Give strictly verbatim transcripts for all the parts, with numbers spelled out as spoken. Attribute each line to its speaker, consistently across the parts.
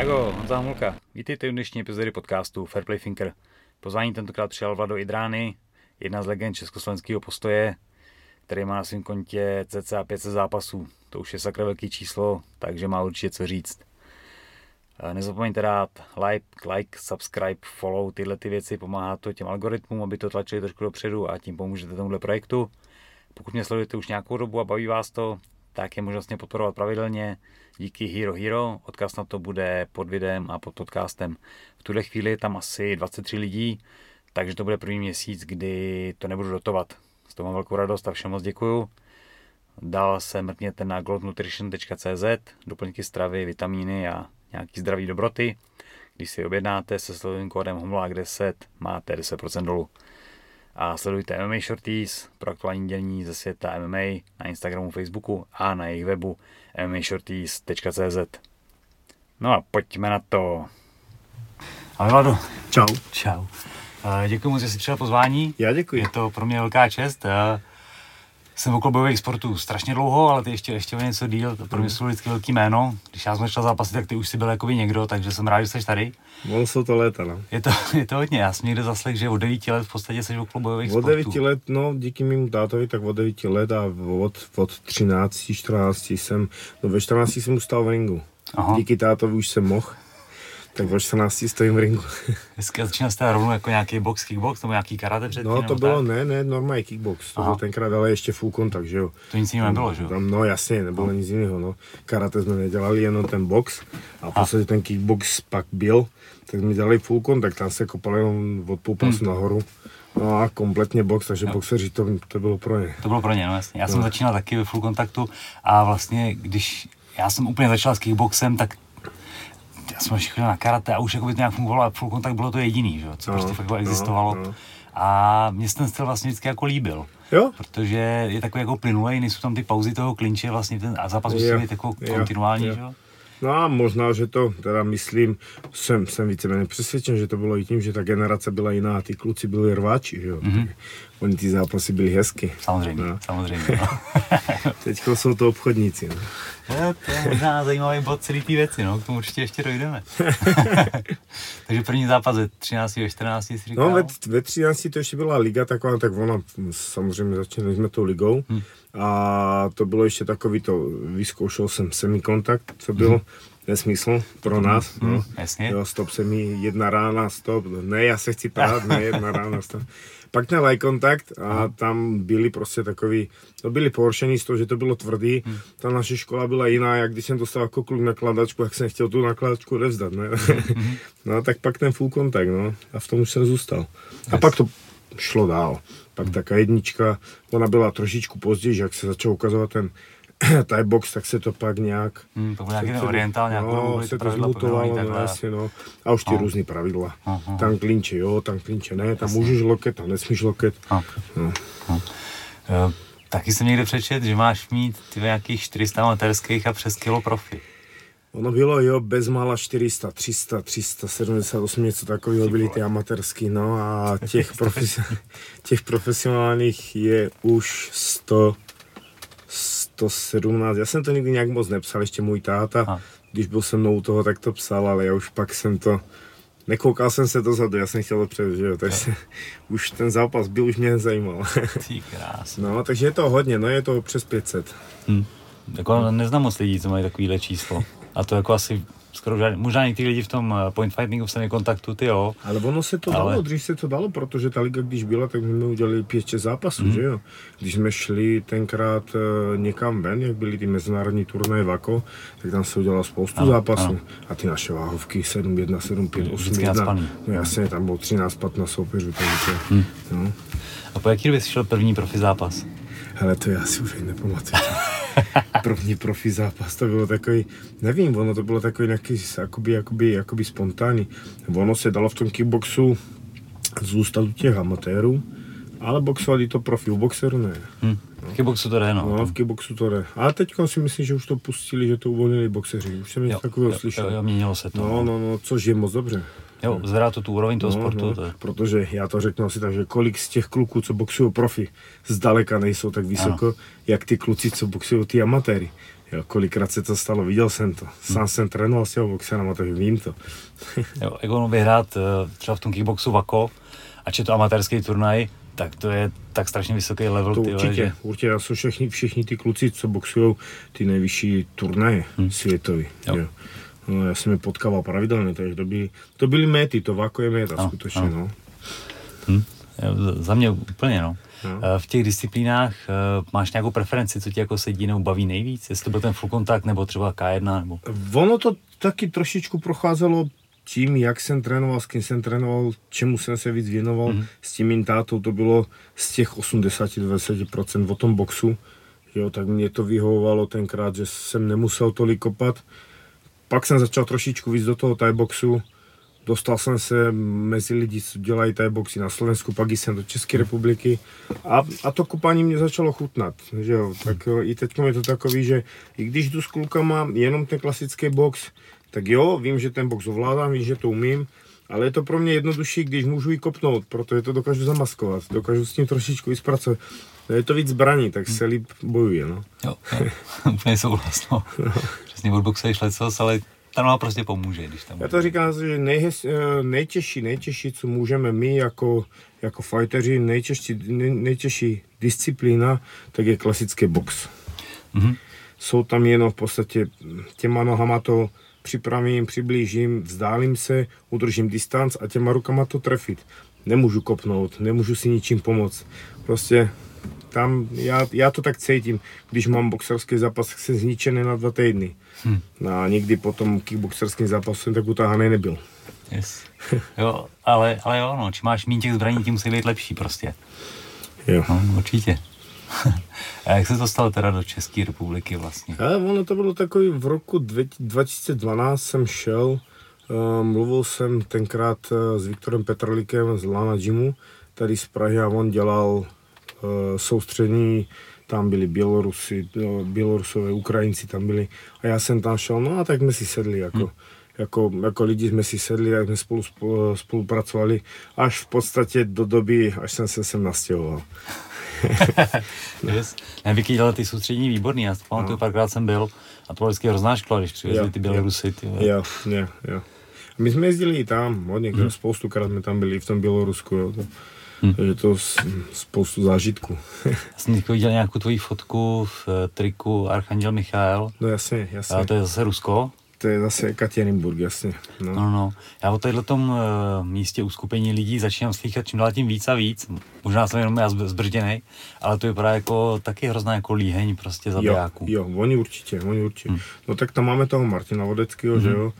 Speaker 1: Čago, Honza Homolka. Vítejte v dnešní epizody podcastu Fair Play Thinker. Pozvání tentokrát přijal Vlado Idrány, jedna z legend československého postoje, který má na svém kontě cca pět set zápasů. To už je sakra velký číslo, takže má určitě co říct. Nezapomeňte dát like, like, subscribe, follow, tyhle ty věci, pomáhá to těm algoritmům, aby to tlačili trošku dopředu a tím pomůžete tomuhle projektu. Pokud mě sledujete už nějakou dobu a baví vás to, tak je možnost mě podporovat pravidelně díky Hero Hero. Odkaz na to bude pod videem a pod podcastem. V tuhle chvíli je tam asi dvacet tři lidí, takže to bude první měsíc, kdy to nebudu dotovat. Z toho mám velkou radost a všem moc děkuju. Dál se mrkněte na gold nutrition tečka cé zet, doplňky stravy, vitamíny a nějaký zdraví dobroty. Když si objednáte se slovým kódem homolák deset, máte deset procent dolů. A sledujte M M A Shorties pro aktuální dění ze světa M M A na Instagramu, Facebooku a na jejich webu m m a shorties tečka cé zet. No a pojďme na to. Ahoj Vlado.
Speaker 2: Čau.
Speaker 1: Čau. Děkuji moc, že jsi přijal pozvání.
Speaker 2: Já děkuji.
Speaker 1: Je to pro mě velká čest. Jsem okolo bojových sportů strašně dlouho, ale ty ještě, ještě o něco díl. To pro mě jsou vždycky velký jméno. Když já jsem začal zápasit, tak ty už jsi byl jakoby někdo, takže jsem rád, že jsi tady.
Speaker 2: Ono jsou to léta, no.
Speaker 1: Je to, je to hodně. Já jsem někde zaslech, že od devíti let v podstatě jsi okolo bojových
Speaker 2: od
Speaker 1: sportů.
Speaker 2: Od devíti let, no díky mému tátovi, tak od devíti let a od, od třinácti, čtrnácti jsem, no ve čtrnácti jsem ustal v ringu. Aha. Díky tátovi už jsem mohl. Tak ve čtrnácti stojím v ringu.
Speaker 1: Dneska začínal jste rovnou jako nějaký box, kickbox, nebo nějaký karate předtím?
Speaker 2: No to bylo, tak? ne, ne, normální kickbox. To Aha. byl tenkrát, ale ještě full kontakt, že jo.
Speaker 1: To nic jiného nebylo, že jo?
Speaker 2: Tam, no jasně, nebylo no. nic jiného, no. Karate jsme nedělali, jenom ten box. A v podstatě ten kickbox pak byl, tak jsme dělali full kontakt, tam se kopali jenom od půl pasu hmm. nahoru. No a kompletně box, takže jo. boxeři, to, to bylo pro ně.
Speaker 1: To bylo pro ně, no jasně. Já no. jsem začínal taky ve full kontaktu a vlastně, když já jsem úplně začal s kickboxem, tak já jsem ještě chodil na karate a už jako by to nějak fungovalo a full kontakt bylo to jediný, že? Co no, prostě fakt existovalo. No, no. A mě ten styl vlastně vždycky jako líbil.
Speaker 2: Jo?
Speaker 1: Protože je takový jako plynulej, nejsou tam ty pauzy toho klinče vlastně ten a zápas musí být jako kontinuální, jo? Že?
Speaker 2: No a možná, že to, teda myslím, jsem, jsem víceméně přesvědčen, že to bylo i tím, že ta generace byla jiná a ty kluci byli rváči, že jo. Mm-hmm. Oni ty zápasy byly hezky.
Speaker 1: Samozřejmě, no. samozřejmě. No.
Speaker 2: Teďko jsou to obchodníci, no.
Speaker 1: No, to je možná zajímavý bod celý ty věci, no, k tomu určitě ještě dojdeme. Takže první zápas ve třinácti, ve čtrnácti jsi říkal?
Speaker 2: No, ve, ve třinácti to ještě byla liga taková, tak ona, samozřejmě začali jsme tou ligou. Hmm. A to bylo ještě takový to, vyzkoušel jsem semikontakt, co bylo hmm. nesmysl pro nás. Hmm. No.
Speaker 1: Jasně.
Speaker 2: Jo, stop semi, jedna rána, stop, ne, já se chci tahat, ne, jedna rána, stop. Pak ten eye kontakt a Aha. tam byli prostě takový, to byli pohoršení z toho, že to bylo tvrdý. Hmm. Ta naše škola byla jiná, jak když jsem dostal jako kluk nakladačku, jak jsem chtěl tu nakladačku odevzdat, ne? Hmm. No tak pak ten full kontakt, no, a v tom už jsem zůstal. Yes. A pak to šlo dál. Pak hmm. taká jednička, ona byla trošičku později, jak se začal ukazovat ten Thai box, tak se to pak nějak...
Speaker 1: Hmm, to byl nějaký orientál, nějak
Speaker 2: no, se to zmutovalo, no, asi, no. A už ty no. různý pravidla. Aha. Tam klinče jo, tam klinče ne, tam Jasně. můžeš loket, tam nesmíš loket. No.
Speaker 1: No. E, taky jsem někde přečet, že máš mít ty nějakých čtyři sta amatérských a přes kilo profi.
Speaker 2: Ono bylo, jo, bezmála čtyři sta, tři sta, tři sta sedmdesát osm, něco takového byly ty amatérský, no a těch, profesi- těch profesionálních je už sto, sto sedmnáct. Já jsem to nikdy nějak moc nepsal, ještě můj táta, a. když byl se mnou u toho, tak to psal, ale já už pak jsem to, nekoukal jsem se dozadu, já jsem chtěl to před, že jo, takže už ten zápas byl, už mě nezajímal.
Speaker 1: Ty krásný.
Speaker 2: No, takže je to hodně, no je to přes pět set.
Speaker 1: Hmm. Jako neznám moc lidí, co mají takovýhle číslo. A to jako asi skoro žádný, možná některý lidi v tom point fightingu v semikontaktu, ty jo.
Speaker 2: Ale ono se to ale... dalo, dřív se to dalo, protože ta liga, když byla, tak jsme udělali pět šest zápasů, mm. že jo. Když jsme šli tenkrát uh, někam ven, jak byly ty mezinárodní turnaje Vako, tak tam se udělalo spoustu ano, zápasů. Ano. A ty naše váhovky sedm jedna, sedm pět, osm jedna, no jasně, tam bylo třináct patnáct soupeřů, takže mm. no.
Speaker 1: A po jaký době jsi šel první profi zápas?
Speaker 2: Hele, to já si už ani nepamatuju. První profi zápas, to bylo takový, nevím, ono to bylo takový nějaký, jakoby, jakoby, jakoby spontánní. Ono se dalo v tom kickboxu zůstat u těch amatérů, ale boxovali to profi, u boxeru ne.
Speaker 1: Hmm. No. V kickboxu to jde, no.
Speaker 2: No, v kickboxu to jde. Ale teď si myslím, že už to pustili, že to uvolnili boxeři. Už jsem něco takového slyšel.
Speaker 1: Jo, jo, měnilo se to.
Speaker 2: No, no, no, což je moc dobře.
Speaker 1: Jo, zvedá to tu úroveň toho
Speaker 2: no,
Speaker 1: sportu.
Speaker 2: No,
Speaker 1: to je...
Speaker 2: Protože já to řeknu asi tak, že kolik z těch kluků, co boxují profi, zdaleka nejsou tak vysoko, ano. jak ty kluci, co boxují ty amatéry. Jo, kolikrát se to stalo, viděl jsem to. Sám hmm. jsem trénoval s těmi boxerama, takže vím to.
Speaker 1: Jo, jak on vyhrát třeba v tom kickboxu Vako, ač je to amatérský turnaj, tak to je tak strašně vysoký level.
Speaker 2: To
Speaker 1: ty
Speaker 2: určitě,
Speaker 1: že...
Speaker 2: určitě jsou všichni, všichni ty kluci, co boxují ty nejvyšší turnaje hmm. světový. Jo. Jo. No, já jsem je potkával pravidelně, takže to byly, to byly méty, to Vako je méta, no, skutečně. No.
Speaker 1: Hmm. Jo, za mě úplně, no. No. V těch disciplínách máš nějakou preferenci, co ti jako sedí nebo baví nejvíc? Jestli to byl ten full kontakt nebo třeba ká jedna? Nebo...
Speaker 2: Ono to taky trošičku procházelo tím, jak jsem trénoval, s kým jsem trénoval, čemu jsem se víc věnoval. Mm-hmm. S tím mým tátou to bylo z těch osmdesát až dvacet procent o tom boxu. Jo, tak mě to vyhovovalo tenkrát, že jsem nemusel tolik kopat. Pak jsem začal trošičku víc do toho thai boxu. Dostal jsem se mezi lidi, co dělají thai boxy na Slovensku, pak jsem do České republiky a, a to kopání mě začalo chutnat. Že jo? Tak i teď je to takový, že i když jdu s klukama jenom ten klasický box, tak jo, vím, že ten box ovládám, vím, že to umím, ale je to pro mě jednodušší, když můžu ji kopnout, protože to dokážu zamaskovat, dokážu s tím trošičku i zpracovat. Je to víc zbraní, tak se líp bojuje, no.
Speaker 1: Jo, jo. Úplně souhlas, no. Přesně odboxuješ lecos, ale tam nám prostě pomůže, když tam...
Speaker 2: Já to říkám, že nejhez, nejtěžší, nejtěžší, co můžeme my jako, jako fighteři, nejtěžší, nej, nejtěžší disciplína, tak je klasický box. Mm-hmm. Jsou tam jenom v podstatě těma nohama to připravím, přiblížím, vzdálím se, udržím distanc a těma rukama to trefit. Nemůžu kopnout, nemůžu si ničím pomoct. Prostě tam, já, já to tak cítím, když mám boxerský zápas, tak jsem zničený na dva týdny. Hmm. A nikdy po tom kickboxerským zápasu jsem tak utáhaný nebyl.
Speaker 1: Yes. Jo, ale, ale jo, no, čím máš méně těch zbraní, tím musí být lepší prostě.
Speaker 2: Jo.
Speaker 1: No, určitě. A jak se to stalo teda do České republiky vlastně?
Speaker 2: Ale ono to bylo takový, v roku dva tisíce dvanáct jsem šel, uh, mluvil jsem tenkrát uh, s Viktorem Petrlíkem z Lana Gymu, tady z Prahy a on dělal uh, soustřední, tam byli Bělorusy, uh, Bělorusové, Ukrajinci tam byli a já jsem tam šel, no a tak jsme si sedli jako, hmm. jako, jako lidi jsme si sedli, jak jsme spolu spolupracovali, až v podstatě do doby, až jsem se sem nastěhoval.
Speaker 1: Yes. Nevíky dělali ty soustřední výborný, já pamatuju, no. Párkrát jsem byl a to bylo vždycky hrozná škola, když přivezli ty Bělorusy. Ty,
Speaker 2: jo, jo, jo. My jsme jezdili i tam, hodně, hmm. spoustukrát jsme tam byli v tom Bělorusku, jo. To, hmm. je to spoustu zážitků.
Speaker 1: Já jsem teď viděl nějakou tvoji fotku v triku Archanděl Michael.
Speaker 2: No jasně, jasně.
Speaker 1: A to je zase Rusko.
Speaker 2: To je zase Ekaterinburg, jasně. No.
Speaker 1: no, no. Já o tomhletom uh, místě uskupení lidí začínám slychat čím dál tím víc a víc. Možná jsem jenom já zbržděnej, ale to vypadá jako taky hrozná jako líheň prostě zabijáků.
Speaker 2: Jo, jo, oni určitě, oni určitě. Hmm. No tak tam máme toho Martina Vodeckého, hmm. že jo.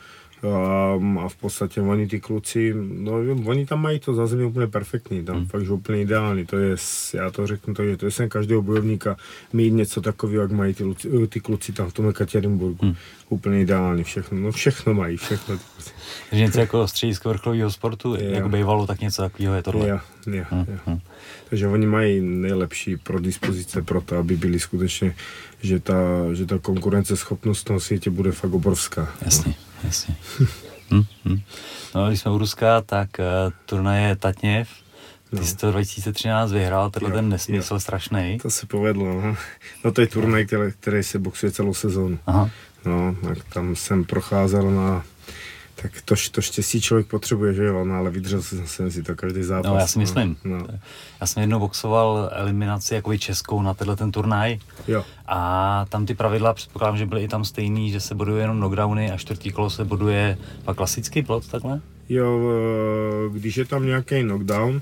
Speaker 2: A v podstatě oni ty kluci, no oni tam mají to zázemí úplně perfektní, tam hmm. fakt, že úplně ideální, to je, já to řeknu, to je, to je sen každého bojovníka mít něco takového, jak mají ty, ty kluci tam v tom Ekaterinburgu, hmm. úplně ideální, všechno, no všechno mají, všechno.
Speaker 1: Takže něco jako středisko vrcholového sportu, je, jako bývalo, tak něco takového je tohle.
Speaker 2: Jo, jo, hmm. jo. Takže oni mají nejlepší predispozice pro to, aby byli skutečně, že ta, že ta konkurenceschopnost v tom světě bude fakt obrovská.
Speaker 1: Jasně. Jasně. hm, hm. No, když jsme u Ruska, tak uh, turnaje Tatněv, ty no. jsi to dva tisíce třináct vyhrál, tenhle jo, ten nesmysl strašný.
Speaker 2: To se povedlo, no. No to je turnaj, který, který se boxuje celou sezónu. Aha. No, tak tam jsem procházel na, tak to, to štěstí člověk potřebuje, že jo, no, ale vydržel jsem si to každý zápas.
Speaker 1: No, já si myslím.
Speaker 2: No.
Speaker 1: Já jsem jednou boxoval eliminaci jakoby českou na tenhle ten turnaj.
Speaker 2: Jo.
Speaker 1: A tam ty pravidla, předpokládám, že byly i tam stejný, že se boduje jenom knockdowny a čtvrtý kolo se boduje pak klasický plot, takhle?
Speaker 2: Jo, když je tam nějaký knockdown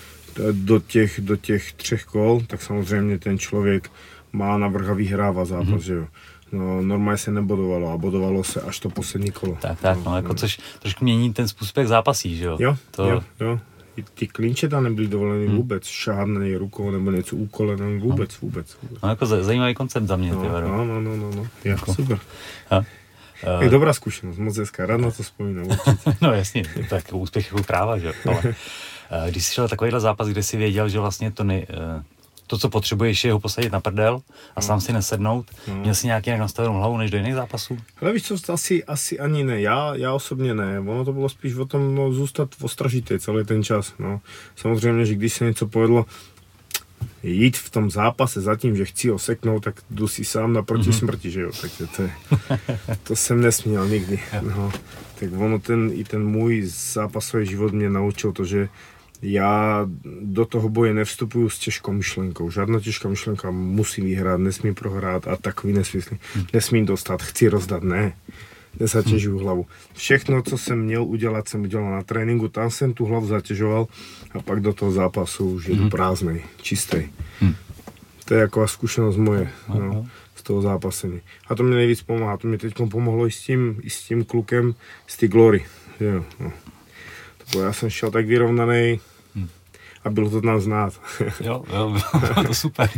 Speaker 2: do těch, do těch třech kol, tak samozřejmě ten člověk má navrch a vyhrává zápas, mm-hmm. že jo. No, normálně se nebodovalo a bodovalo se až to poslední kolo.
Speaker 1: Tak, tak, no, no jako což trošku mění ten způsob, jak zápasí, že jo?
Speaker 2: Jo,
Speaker 1: to...
Speaker 2: jo, jo. Ty klinče tam nebyly dovoleny hmm. vůbec, šáhat na něj rukou nebo něco úkolené, vůbec, no. vůbec, vůbec.
Speaker 1: No jako zajímavý koncept za mě,
Speaker 2: no,
Speaker 1: ty
Speaker 2: no, no, no, no, no,
Speaker 1: jako.
Speaker 2: super.
Speaker 1: A,
Speaker 2: uh... Je dobrá zkušenost, moc hezká, rád na to vzpomínám, určitě.
Speaker 1: No jasně, tak úspěch jako práva, že jo, ale když jsi šel takovýhle zápas, kde jsi věděl, že vlastně to ne, to, co potřebuješ, je ho posadit na prdel a sám si nesednout. No. Měl jsi nějaký jak nastavenou hlavu než do jiných zápasů?
Speaker 2: Ale víš co, asi, asi ani ne. Já, já osobně ne. Ono to bylo spíš o tom no, zůstat ostražitý celý ten čas. No. Samozřejmě, že když se něco povedlo, jít v tom zápase za tím, že chci ho seknout, tak jdu si sám naproti mm-hmm. smrti, že jo. Takže to, je, to jsem nesměl nikdy. No. Tak ono ten, i ten můj zápasový život mě naučil to, že já do toho boje nevstupuju s těžkou myšlenkou. Žádná těžká myšlenka musí vyhrát, nesmí prohrát a takový nesmysly. Nesmím dostat, chci rozdat, ne. Nezatěžuju hlavu. Všechno, co jsem měl udělat, jsem udělal na tréninku, tam jsem tu hlavu zatěžoval a pak do toho zápasu už jdu prázdnej, čistý. To je jako zkušenost moje, no, z toho zápasení. A to mě nejvíc pomáhá. To mě teď pomohlo i s tím, i s tím klukem z té Glory. Jo, no. To já jsem šel tak vyrovnaný a bylo to tam znát.
Speaker 1: Jo, jo, bylo to super.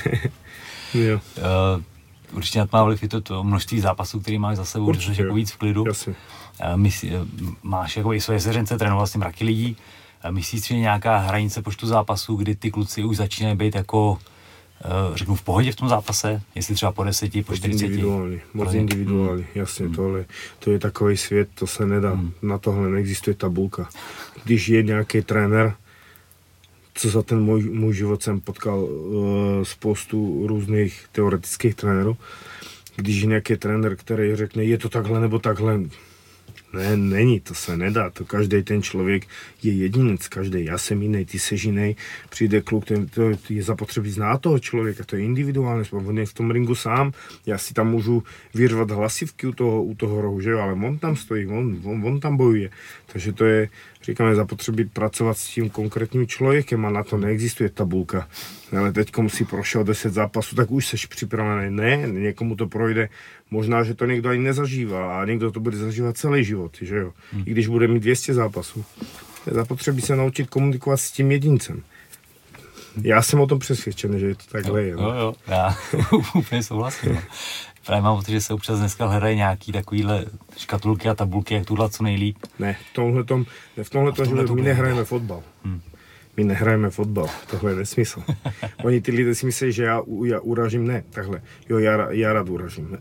Speaker 2: Jo.
Speaker 1: Uh, určitě na to má vliv i to, to množství zápasů, který máš za sebou, určitě, že jsi jako víc v klidu.
Speaker 2: Jasně.
Speaker 1: Uh, myslí, máš jako i své seřence, trénoval s tím mraky lidí. Uh, myslíš, že nějaká hranice počtu zápasů, kdy ty kluci už začínají být jako Uh, řeknu v pohodě v tom zápase, jestli třeba po deseti, po čtyřiceti.
Speaker 2: Individuální, moc individuální, jasně, mm. tohle, to je takový svět, to se nedá, mm. na tohle neexistuje tabulka. Když je nějaký trenér, co za ten můj, můj život jsem potkal uh, spoustu různých teoretických trenérů, když je nějaký trenér, který řekne, je to takhle nebo takhle, ne, není, to se nedá, to každý ten člověk je jedinec, každý, já jsem jiný, ty seš jiný, přijde kluk, ten, to je zapotřebí znát toho člověka, to je individuálně, on je v tom ringu sám, já si tam můžu vyrvat hlasivky u toho, u toho rohu, že jo, ale on tam stojí, on, on, on tam bojuje, takže to je, říkáme, zapotřebí pracovat s tím konkrétním člověkem a na to neexistuje tabulka. Ale teď komu si prošel deset zápasů, tak už seš připravený. Ne, někomu to projde, možná, že to někdo ani nezažívá a někdo to bude zažívat celý život, že jo. Hmm. I když bude mít dvě stě zápasů. Je zapotřebí se naučit komunikovat s tím jedincem. Já jsem o tom přesvědčený, že je to takhle.
Speaker 1: Jo, jo, jo. Já úplně souhlasím. No. Právě mám pocit, že se občas dneska hledají nějaký takovýhle škatulky a tabulky, jak tuhle co nejlíp.
Speaker 2: Ne, v tomhletom, v tomhletom, v tomhletom my nehrajeme fotbal. Hmm. My nehrajeme fotbal, tohle je nesmysl. Oni ty lidé si myslí, že já, já uražím, ne, takhle. Jo, já, já rád uražím.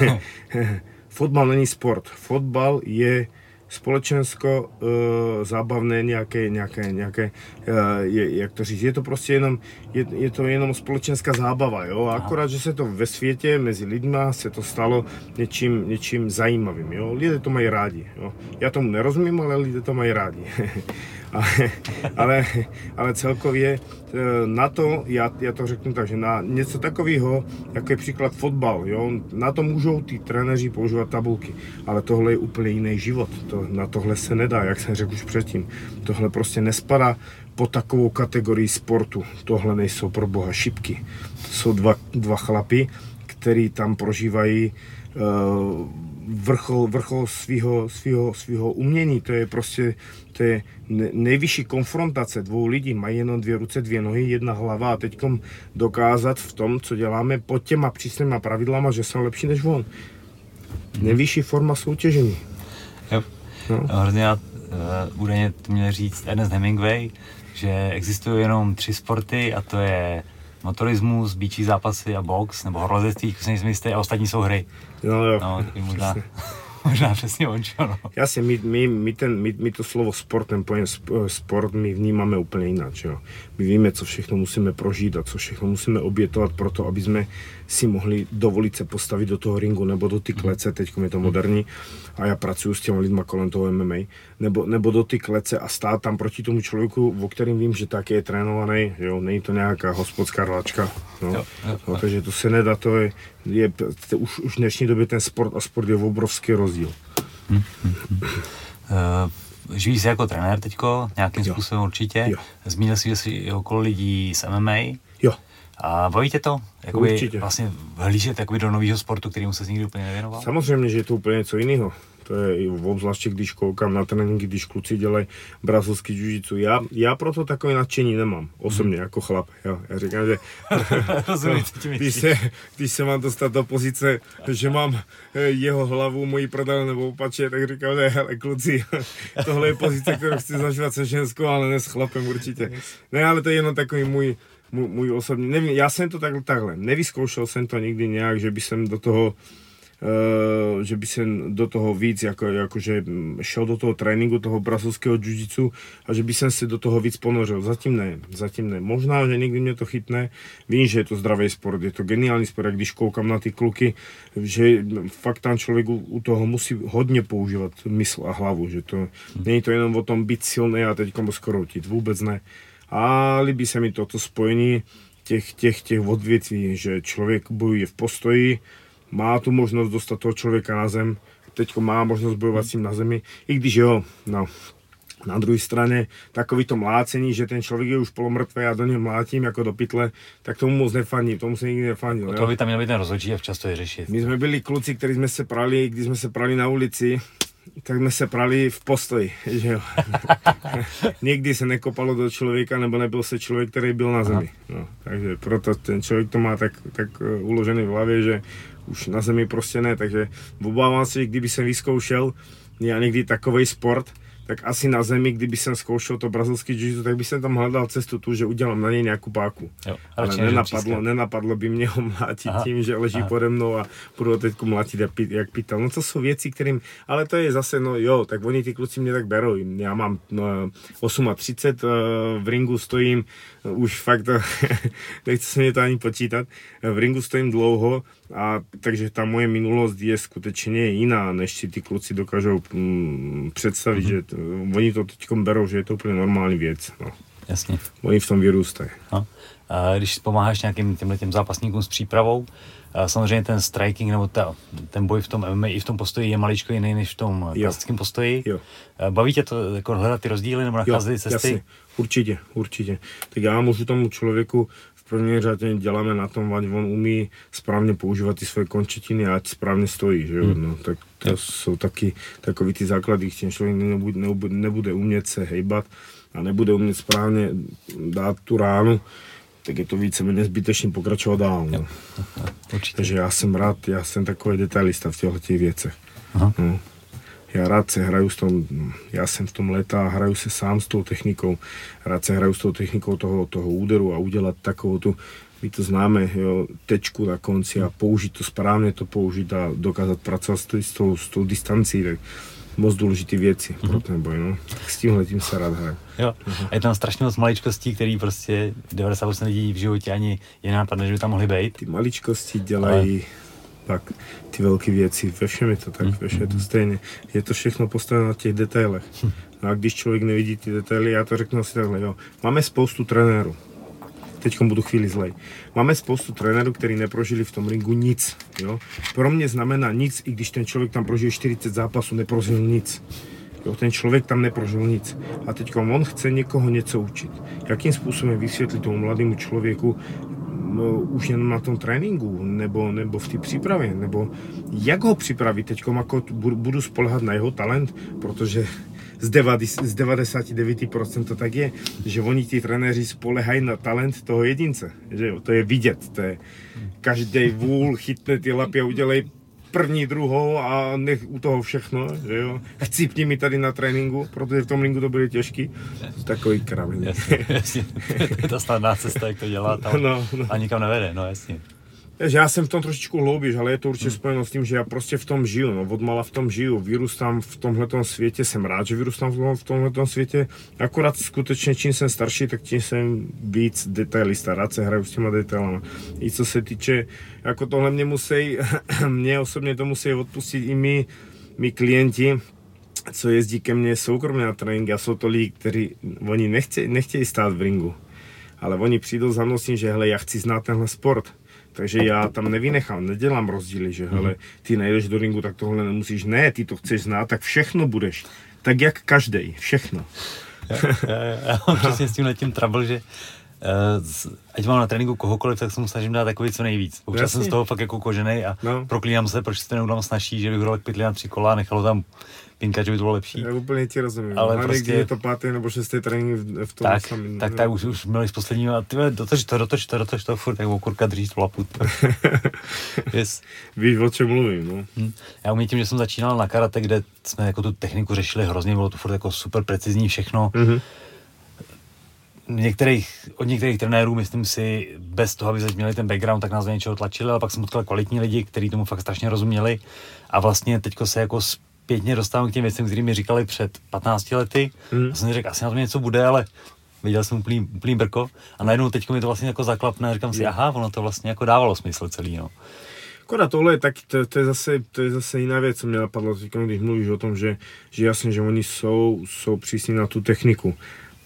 Speaker 2: Fotbal není sport. Fotbal je společensko uh, zábavné nějaké, nějaké, nějaké uh, je, jak to říct, je to prostě jenom, je, je to jenom společenská zábava, jo, a akorát, že se to ve světě mezi lidma se to stalo něčím, něčím zajímavým, jo, lidé to mají rádi, jo, já tomu nerozumím, ale lidé to mají rádi. ale, ale, ale celkově na to, já, já to řeknu tak, že na něco takového, jako je příklad fotbal, jo, na to můžou ty trenéři používat tabulky, ale tohle je úplně jiný život, to, na tohle se nedá, jak jsem řekl už předtím, tohle prostě nespadá po takovou kategorii sportu, tohle nejsou pro boha šipky, to jsou dva, dva chlapi, který tam prožívají uh, vrchol, vrchol svého, svého, svého umění, to je prostě to je nejvyšší konfrontace dvou lidí, mají jenom dvě ruce, dvě nohy, jedna hlava a teďkom dokázat v tom, co děláme pod těma přísnýma pravidlama, že jsem lepší než on. Nejvyšší forma soutěžení.
Speaker 1: Jo. No. Hrozně uh, údajně to měl říct Ernest Hemingway, že existují jenom tři sporty a to je motorismus, bíčí zápasy a box, nebo horolezectví, když jsem jistý, a ostatní jsou hry.
Speaker 2: No jo.
Speaker 1: No, možná, možná přesně on, čo, no.
Speaker 2: Jasně, my, my, my, ten, my, my to slovo sport, ten pojem sport, my vnímáme úplně jinak, jo. My víme, co všechno musíme prožít a co všechno musíme obětovat pro to, aby jsme si mohli dovolit se postavit do toho ringu nebo do ty klece, teď je to moderní a já pracuji s těmi lidma kolem toho M M A, nebo, nebo do ty klece a stát tam proti tomu člověku, o kterým vím, že taky je trénovaný, jo, není to nějaká hospodská rváčka, no. Jo, jo, no, takže to se nedá, to je, je to už, už v dnešní době ten sport a sport je obrovský rozdíl.
Speaker 1: Hmm, hmm, hmm. Uh, živíš se jako trenér teďko, nějakým jo. způsobem určitě, jo. Zmínil jsi, že jsi okolo lidí z M M A.
Speaker 2: Jo.
Speaker 1: A baví tě to? Jakoby určitě. Vlastně vhlížet jakoby do nového sportu, kterému se nikdy úplně nevěnoval?
Speaker 2: Samozřejmě, že je to úplně něco jiného. To je obzvláště, když koukám na tréninky, když kluci dělají brazilský jiu-jitsu. Já, já proto takové nadšení nemám, osobně, hmm. jako chlap. Jo. Já říkám, že když, se, když se mám dostat do pozice, že mám jeho hlavu, moji prdel nebo opače, tak říkám, že hele kluci, tohle je pozice, kterou chci zažívat se ženskou, ale ne s chlapem určitě. Ne, ale to je jenom takový můj můj, můj osobní, nevím, já jsem to takhle, takhle, nevyzkoušel jsem to nikdy nějak, že by jsem do toho Uh, že by jsem do toho víc, jako, jakože šel do toho tréninku, toho brazilského jiu-jitsu a že by jsem se do toho víc ponořil. Zatím ne, zatím ne. Možná, že někdy mě to chytne. Vím, že je to zdravý sport, je to geniální sport, když koukám na ty kluky, že fakt tam člověk u, u toho musí hodně používat mysl a hlavu, že to hmm. není to jenom o tom být silný a teďkom skorotit, vůbec ne. A líbí se mi toto spojení těch, těch, těch odvětví, že člověk bojuje v postoji, má tu možnost dostat toho člověka na zem, teďko má možnost bojovat s ním na zemi, i když jo, no, na druhé straně takový to mlácení, že ten člověk je už polomrtvý a do něj mlátím jako do pytle, tak tomu moc nefandím, tomu se nikdy nefandil.
Speaker 1: To by tam měl být ten rozhodčí a včas to je řešit.
Speaker 2: My jsme byli kluci, kteří jsme se prali, když jsme se prali na ulici, tak jsme se prali v postoji, že jo. Nikdy se nekopalo do člověka, nebo nebyl se člověk, který byl na zemi. No, takže proto ten člověk to má tak, tak uložený v hlavě, že už na zemi prostě ne, takže obávám se, že kdyby jsem vyzkoušel já někdy takovej sport, tak asi na zemi, kdyby jsem zkoušel to brazilský jiu-jitsu, tak by jsem tam hledal cestu tu, že udělám na něj nějakou páku.
Speaker 1: Jo,
Speaker 2: ale nenapadlo, nenapadlo by mě ho mlátit Aha. tím, že leží Aha. pode mnou a budu ho teďku mlátit jak, jak pytel. No to jsou věci, kterým, ale to je zase, no jo, tak oni ty kluci mě tak berou. Já mám no, třicet osm, v ringu stojím, už fakt, nechce se mě to ani počítat, v ringu stojím dlouho, a takže ta moje minulost je skutečně jiná, než si ty kluci dokážou mm, představit, mm-hmm. že to, oni to teďkom berou, že je to úplně normální věc. No.
Speaker 1: Jasně.
Speaker 2: Oni v tom vyrůstají.
Speaker 1: No. A když pomáháš nějakým těmhletěm zápasníkům s přípravou, a samozřejmě ten striking nebo ta, ten boj v tom M M A i v tom postoji je maličko jiný než v tom klasickém postoji.
Speaker 2: Jo.
Speaker 1: Baví tě to jako hledat ty rozdíly nebo nacházet cesty?
Speaker 2: Jasně. Určitě, určitě. Tak já můžu tomu člověku v první řadě děláme na tom, ať on umí správně používat ty svoje končetiny a ať správně stojí, že jo, hmm. no, tak to jo. jsou taky takový ty základy, když ten člověk nebude, nebude, nebude umět se hejbat a nebude umět správně dát tu ránu, tak je to víceméně zbytečně pokračovat dál. No. Takže já jsem rád, já jsem takový detailista v těchto těch věcech. No. Já rád se hraju s tom, já jsem v tom léta, hraju se sám s tou technikou, rád se hraju s tou technikou toho, toho úderu a udělat takovou tu, my to známe, jo, tečku na konci a použít to správně, to použít a dokázat pracovat s, s, tou, s tou distancí, tak moc důležité věci mm-hmm. pro ten boj, no. Tak s tímhle tím se rád hraju.
Speaker 1: Jo, a je tam strašně moc maličkostí, který prostě devadesát procent lidí v životě ani je nápadne, že by tam mohly být.
Speaker 2: Ty maličkosti dělají... Ale... tak ty velké věci, ve všem je to tak, ve všem je to stejně. Je to všechno postavené na těch detailech. No a když člověk nevidí ty detaily, já to řeknu asi takhle, jo. Máme spoustu trenérů, teďkom budu chvíli zlej. Máme spoustu trenérů, kteří neprožili v tom ringu nic, jo. Pro mě znamená nic, i když ten člověk tam prožil čtyřicet zápasů, neprožil nic. Jo, ten člověk tam neprožil nic. A teď on chce někoho něco učit. Jakým způsobem vysvětlit tomu mladému člověku, no, už jenom na tom tréninku, nebo, nebo v té přípravě, nebo jak ho připravit teďkom, jako budu spolehat na jeho talent, protože z devadesát devět procent to tak je, že oni ti trenéři spolehají na talent toho jedince, že jo, to je vidět, to je každý vůl chytne ty lapy a udělej první, druhou a nech u toho všechno, že jo. Chcípni mi tady na tréninku, protože v tom ringu to bude těžký. To takový kraviny.
Speaker 1: Jasně, jasně. To je ta snadná cesta, jak to dělá tam no, no. a nikam nevede, no jasně.
Speaker 2: Takže já jsem v tom trošičku hlouběž, ale je to určitě spojeno s tím, že já prostě v tom žiju, no, odmala v tom žiju, vyrůstám v tomhletom světě, jsem rád, že vyrůstám v tomhletom světě, akorát skutečně čím jsem starší, tak tím jsem víc detailista, rád se hraju s těma detailama. I co se týče, jako tohle mě musí, mě osobně to musí odpustit i my, my klienti, co jezdí ke mně soukromně na trénink a jsou to lidi, kteří, oni nechtějí, nechtějí stát v ringu, ale oni přijdou za mnou s tím, že hele, já chci znát tenhle sport. Takže já tam nevynechám, nedělám rozdíly, že hele, ty nejdeš do ringu, tak tohle nemusíš. Ne, ty to chceš znát, tak všechno budeš. Tak jak každej, všechno.
Speaker 1: Já, já, já mám přesně s tím tím trouble, že uh, ať mám na tréninku kohokoliv, tak se mu snažím dát takový co nejvíc. Občas jsem z toho fakt jako koženej a no. proklínám se, proč si to neudělám snažší, že bych ho pytli na tři kola a nechalo tam pinkat, že by to bylo lepší.
Speaker 2: Já úplně ti rozumím.
Speaker 1: Ale
Speaker 2: prostě... někdy je to pátý nebo šestý trénink v tom
Speaker 1: tak,
Speaker 2: samým.
Speaker 1: Tak, tak už, už měli s posledním a ty dotoč to, dotoč to, dotoč to, furt tak okurka drží tu lapu. Yes.
Speaker 2: Víš, o čem mluvím, no.
Speaker 1: Hmm. Já umím tím, že jsem začínal na karate, kde jsme jako tu techniku řešili hrozně, bylo to furt jako super precizní všechno. Mm-hmm. některých, od některých trenérů, myslím si, bez toho, aby zač měli ten background, tak nás do něčeho tlačili, ale pak jsem potkal kvalitní lidi, kteří tomu fakt strašně rozuměli a vlastně teďko se jako zpětně dostávám k těm věcem, který mi říkali před patnácti lety. Hmm. Já jsem si řekl, asi na to něco bude, ale viděl jsem úplný, úplný brko a najednou teďko mi to vlastně jako zaklapne a říkám si, aha, ono to vlastně jako dávalo smysl celý, no.
Speaker 2: Akorát tohle je tak, to, to, je zase, to je zase jiná věc, co mě napadlo, když mluvíš o tom, že, že jasně, že oni jsou, jsou přísní na tu techniku.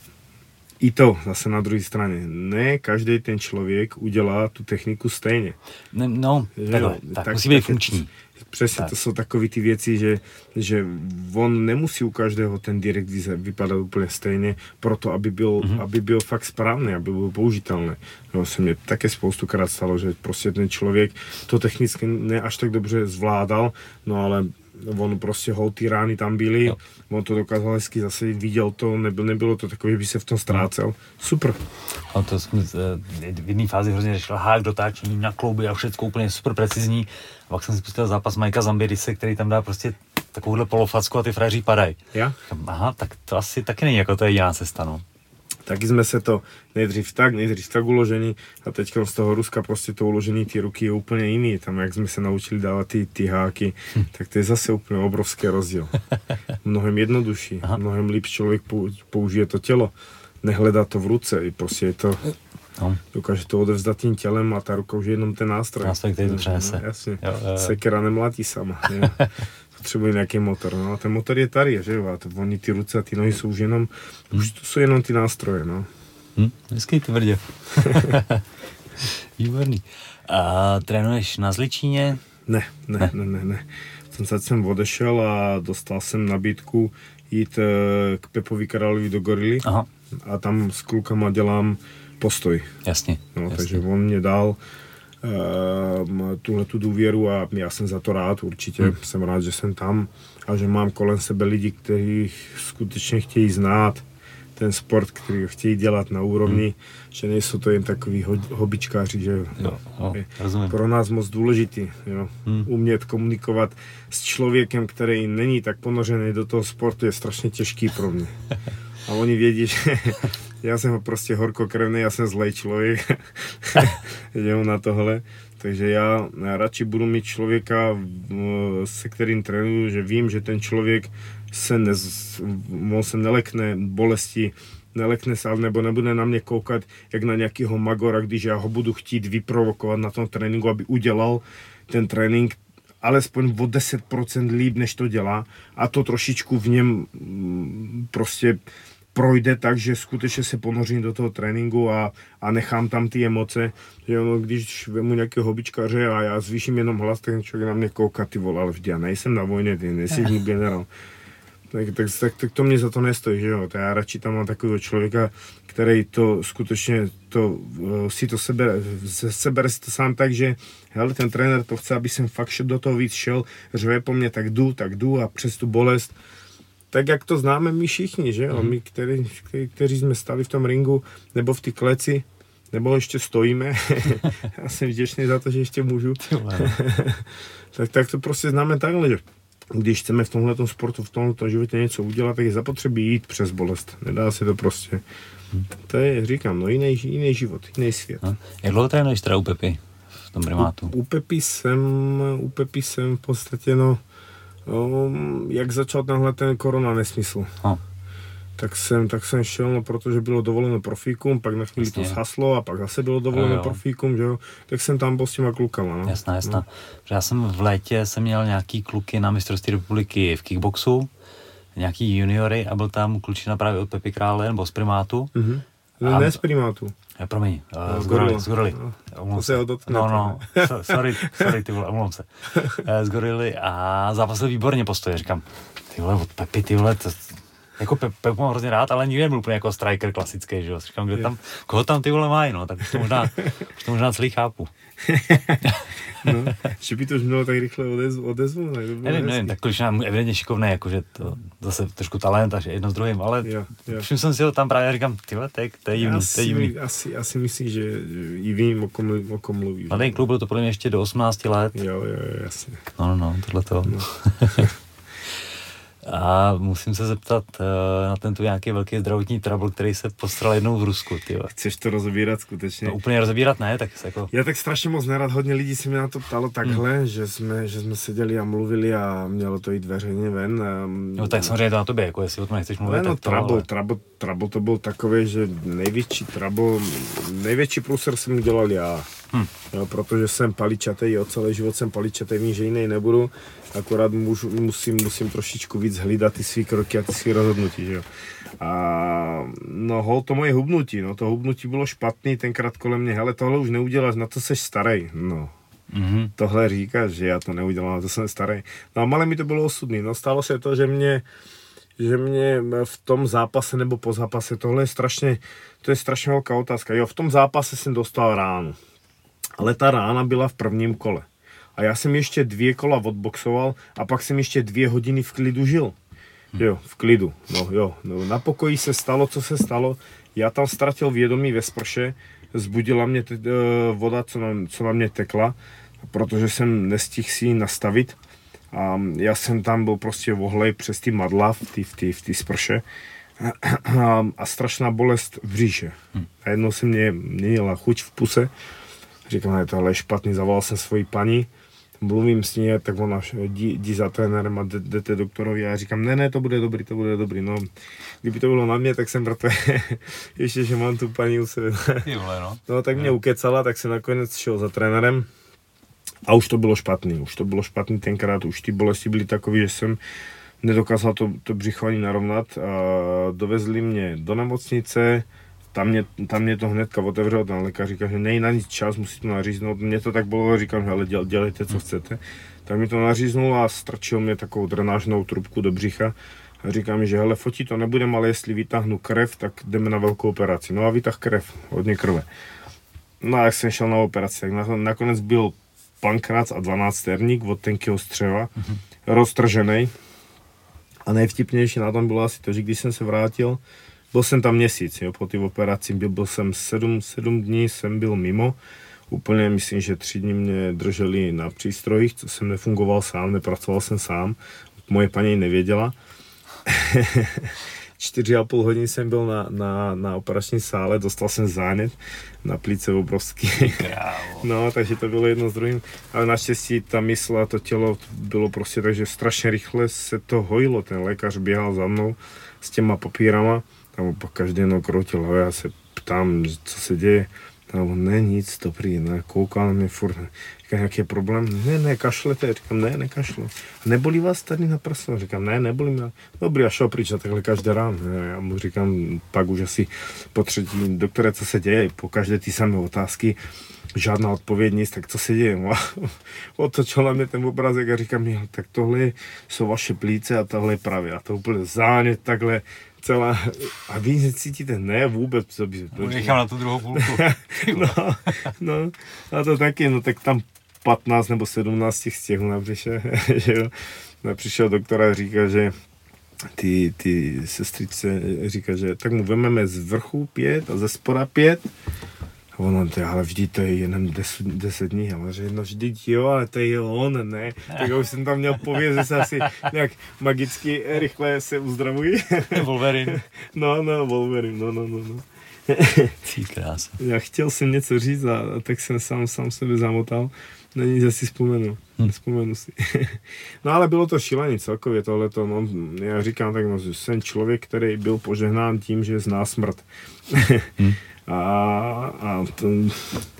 Speaker 2: I to zase na druhé straně. Ne každý ten člověk udělá tu techniku stejně.
Speaker 1: Ne, no, takhle, tak, tak, musí být funkční.
Speaker 2: Přesně, tak. To jsou takové ty věci, že, že on nemusí u každého ten direkt vypadat úplně stejně, proto aby byl, mm-hmm. aby byl fakt správný, aby byl použitelný. No, se mě také spoustukrát stalo, že prostě ten člověk to technicky ne až tak dobře zvládal, no ale on prostě hol, ty rány tam byly, jo. On to dokázal hezky zase, viděl to, nebyl, nebylo to takové, že by se v tom ztrácel. Super.
Speaker 1: No to jsme v jedné fázi hrozně řešil hák, dotáčení na klouby a všechno úplně super precizní. A pak jsem si pustil zápas Mikea Zambidise, který tam dá prostě takovouhle polofacku a ty frajeři padají.
Speaker 2: Ja?
Speaker 1: Aha, tak to asi taky není jako to je jiná cesta, no.
Speaker 2: Taky jsme se to nejdřív tak, nejdřív tak uložení a teď z toho Ruska prostě to uložení ty ruky je úplně jiný. Tam jak jsme se naučili dávat ty, ty háky, hm. tak to je zase úplně obrovský rozdíl. Mnohem jednodušší, Aha. mnohem líp člověk použije to tělo, nehledá to v ruce, i prostě je to, no. Dokáže to odevzdat tím tělem a ta ruka už je jenom ten nástroj.
Speaker 1: Nástroj, který to přenese.
Speaker 2: No, jasně, jo, jo, jo. Sekera nemlátí sama. Potřebuje nějaký motor, no a ten motor je tady, že jo, a to, oni ty ruce a ty nohy jsou už jenom, hmm. už to jsou jenom ty nástroje, no.
Speaker 1: Hmm, hezký tvrdě. Výborný. A trénuješ na Zličíně?
Speaker 2: Ne, ne, ne, ne, ne. ne. Jsem se jsem odešel a dostal jsem nabídku jít k Pepovi Královi do Gorily. Aha. A tam s klukama dělám postoj.
Speaker 1: Jasně.
Speaker 2: No,
Speaker 1: jasně.
Speaker 2: Takže on mě dal uh, tuhle tu důvěru a já jsem za to rád, určitě hmm. jsem rád, že jsem tam a že mám kolem sebe lidi, kteří skutečně chtějí znát ten sport, který ho chtějí dělat na úrovni, hmm. že nejsou to jen takový hobičkáři, že
Speaker 1: jo, jo,
Speaker 2: je
Speaker 1: rozumím.
Speaker 2: Pro nás moc důležitý, jo. Hmm. Umět komunikovat s člověkem, který není tak ponořený do toho sportu, je strašně těžký pro mě. A oni vědí, že já jsem prostě horkokrevný, já jsem zlej člověk, že na tohle. Takže já radši budu mít člověka, se kterým trénuju, že vím, že ten člověk se, ne, on se nelekne bolesti, nelekne se, nebo nebude na mě koukat jak na nějakého magora, když já ho budu chtít vyprovokovat na tom tréninku, aby udělal ten trénink alespoň o deset procent líp, než to dělá a to trošičku v něm prostě projde tak, že skutečně se ponořím do toho tréninku a, a nechám tam ty emoce, že ono, když vemu nějakého hobičkaře a já zvýším jenom hlas, tak člověk na mě kouká, ty vole, ale vždy, já nejsem na vojně, ty nejsi mu generál. Tak, tak, tak, tak to mě za to nestojí, že jo, tak já radši tam mám takového člověka, který to skutečně to, si to sebere, sebere si to sám tak, že hele, ten trenér to chce, aby jsem fakt do toho víc šel, řve po mně, tak jdu, tak jdu a přes tu bolest. Tak jak to známe my všichni, že jo, my, který, který, kteří jsme stali v tom ringu, nebo v té kleci, nebo ještě stojíme, já jsem vděčný za to, že ještě můžu, tak, tak to prostě známe takhle, že když chceme v tomhletom sportu, v tomhletom životě něco udělat, tak je zapotřebí jít přes bolest, nedá se to prostě, to je, říkám, no jiný, jiný život, jiný svět.
Speaker 1: No. Jak dlouho trénuješ teda u Pepy v tom primátu?
Speaker 2: U, u Pepy jsem, u Pepy jsem v podstatě, no, Um, jak začal tenhle ten korona nesmysl, no. tak, jsem, tak jsem šel, no, protože bylo dovoleno profíkům, pak na chvíli jasně. to zhaslo a pak zase bylo dovoleno jo, jo. profíkům, že jo, tak jsem tam byl s těma klukama. No.
Speaker 1: Jasná, jasná. No. Já jsem v létě jsem měl nějaký kluky na mistrovství republiky v kickboxu, nějaký juniory a byl tam klučina právě od Pepy Krále nebo z primátu.
Speaker 2: Mm-hmm. A... Ne z primátu.
Speaker 1: Ja, promiň, uh, z Gorily, z Gorily.
Speaker 2: No, se.
Speaker 1: No, no, sorry, sorry, ty vole, omlouvám se. Uh, z Gorily a zápasil výborně postoje, říkám, ty vole, od Pepy, ty vole, to, jako Pepu Pep mám hrozně rád, ale nikdy nebyl úplně jako striker klasický, že jo, říkám, kde tam, koho tam ty vole mají, no, tak už to možná, už to možná celý chápu.
Speaker 2: No, že by to už mělo tak rychle odezvu, odezvu ne?
Speaker 1: Nevím, nevím, tak Kličina je evidentně šikovný, jakože to zase trošku talent, takže jedno s druhým, ale jo, jo. všim jsem si ho tam právě říkám, tyhle, to je divný, to je divný.
Speaker 2: Asi, asi myslím, že i vím, o kom, o kom mluvíš.
Speaker 1: Mladý klub byl to podle mě ještě do osmnácti let.
Speaker 2: Jo, jo, jasně.
Speaker 1: No, no, no, tohle to. No. A musím se zeptat uh, na tento nějaký velký zdravotní trouble, který se postral jednou v Rusku, tyjo.
Speaker 2: Chceš to rozebírat skutečně?
Speaker 1: No úplně rozebírat ne, tak jako...
Speaker 2: Já tak strašně moc nerad, hodně lidí se mi na to ptalo takhle, hmm. že, jsme, že jsme seděli a mluvili a mělo to jít veřejně ven. A,
Speaker 1: no tak samozřejmě to na tobě, jako jestli o tom nechceš mluvit,
Speaker 2: no,
Speaker 1: tak to...
Speaker 2: trouble,
Speaker 1: Ale...
Speaker 2: trouble, trouble to byl takový, že největší trouble, největší průser jsem udělal já. Hmm. Jo, protože jsem paličatej, celý život jsem paličatej, vím, že jiný nebudu, akorát můžu, musím, musím trošičku víc hlídat ty svý kroky a ty svý rozhodnutí, že jo. A no hol, to moje hubnutí, no to hubnutí bylo špatný tenkrát kolem mě, hele, tohle už neuděláš, na to seš starej, no. Mm-hmm. Tohle říkáš, že já to neudělám, na to jsem starej. No ale mi to bylo osudný, no stalo se to, že mě že mě v tom zápase nebo po zápase, tohle je strašně, to je strašně velká otázka, jo, v tom zápase jsem dostal ránu. Ale ta rána byla v prvním kole. A já jsem ještě dvě kola odboxoval a pak jsem ještě dvě hodiny v klidu žil. Jo, v klidu. No jo, no, na pokoji se stalo, co se stalo. Já tam ztratil vědomí ve sprše, zbudila mě te, voda, co na, co na mě tekla, protože jsem nestihl si ji nastavit. A já jsem tam byl prostě vohlej přes ty madla v té v ty, v ty sprše. A, a strašná bolest v bříše. A jednou se mě měnila chuť v puse. Říkám, že tohle je špatný, zavolal jsem svoji paní, mluvím s ní, tak ona jdi, jdi za trenérem a jdete doktorovi a já říkám, ne, ne, to bude dobrý, to bude dobrý, no, kdyby to bylo na mě, tak jsem mrtvý, ještě, že mám tu paní u sebe. no. no, tak mě ukecala, tak jsem nakonec šel za trenérem a už to bylo špatný, už to bylo špatný tenkrát, už ty bolesti byly takové, že jsem nedokázal to, to břicho ani narovnat a dovezli mě do nemocnice. Tam mě, tam mě to hnedka otevřel, ten lékař říká, že nej na nic čas, musí to naříznout. Mně to tak bylo, říkám, že ale děl, dělejte, co chcete. Tak mi to naříznul a strčil mě takovou drenážnou trubku do břicha. A říká mi, že hele, fotí to nebudem, ale jestli vytáhnu krev, tak jdeme na velkou operaci. No a vytáh krev, hodně krve. No a jak jsem šel na operaci, tak nakonec byl pankrác a dvanácterník od tenkého střeva, mm-hmm. roztržený. A nejvtipnější na tom bylo asi to, že když jsem se vrátil, byl jsem tam měsíc, jo, po té operaci, byl, byl jsem sedm, sedm dní, jsem byl mimo, úplně myslím, že tři dny mě drželi na přístrojích, co jsem nefungoval sám, nepracoval jsem sám, moje paní nevěděla. Čtyři a půl hodiny jsem byl na, na, na operační sále, dostal jsem zánět na plíce obrovský. No, takže to bylo jedno s druhým, ale naštěstí ta mysl a to tělo bylo prostě tak, že strašně rychle se to hojilo, ten lékař běhal za mnou s těma papírama, tam po každý jednou kroutil a já se ptám, co se děje. Tam ne, nic, dobrý, ne, kouká na mě furt. Říkám, jaký je problém? Ne, ne, kašlete. Říkám, ne, nekašlu. Nebolí vás tady na prsu? Říkám, ne, nebolí mě. Dobrý, a šel pryč a takhle každý ráno. Já mu říkám, pak už asi po třetí, doktore, co se děje? Po každé ty samé otázky, žádná odpověď, nic, tak co se děje? Otočil na mě ten obrázek a říkám, tak tohle jsou vaše plíce a tohle je pravě. A to úplně zánět takhle celá. A vy necítíte? Ne, vůbec. Co by,
Speaker 1: nechám na tu druhou půlku.
Speaker 2: no, no, a to taky, no tak tam patnáct nebo sedmnáct těch stěhů na břiše, že jo. No, přišel doktor a říká, že ty, ty sestřičce říká, že tak mu vememe z vrchu pět a ze spoda pět. A ono, ale vždyť to je jenom deset, deset dní, ale že no vždyť jo, ale to je on, ne. Tak už jsem tam měl povědět, že se asi nějak magicky rychle se uzdravují.
Speaker 1: Wolverine.
Speaker 2: No, no, Wolverine, no, no, no, no.
Speaker 1: Cí krása.
Speaker 2: Já chtěl jsem něco říct a, a tak jsem sám, sám sebe zamotal. Na nic asi vzpomenu. Hm. Vzpomenu si. No ale bylo to šílený celkově tohleto. No, já říkám tak, no, jsem člověk, který byl požehnán tím, že zná smrt. hm. A, a to, um,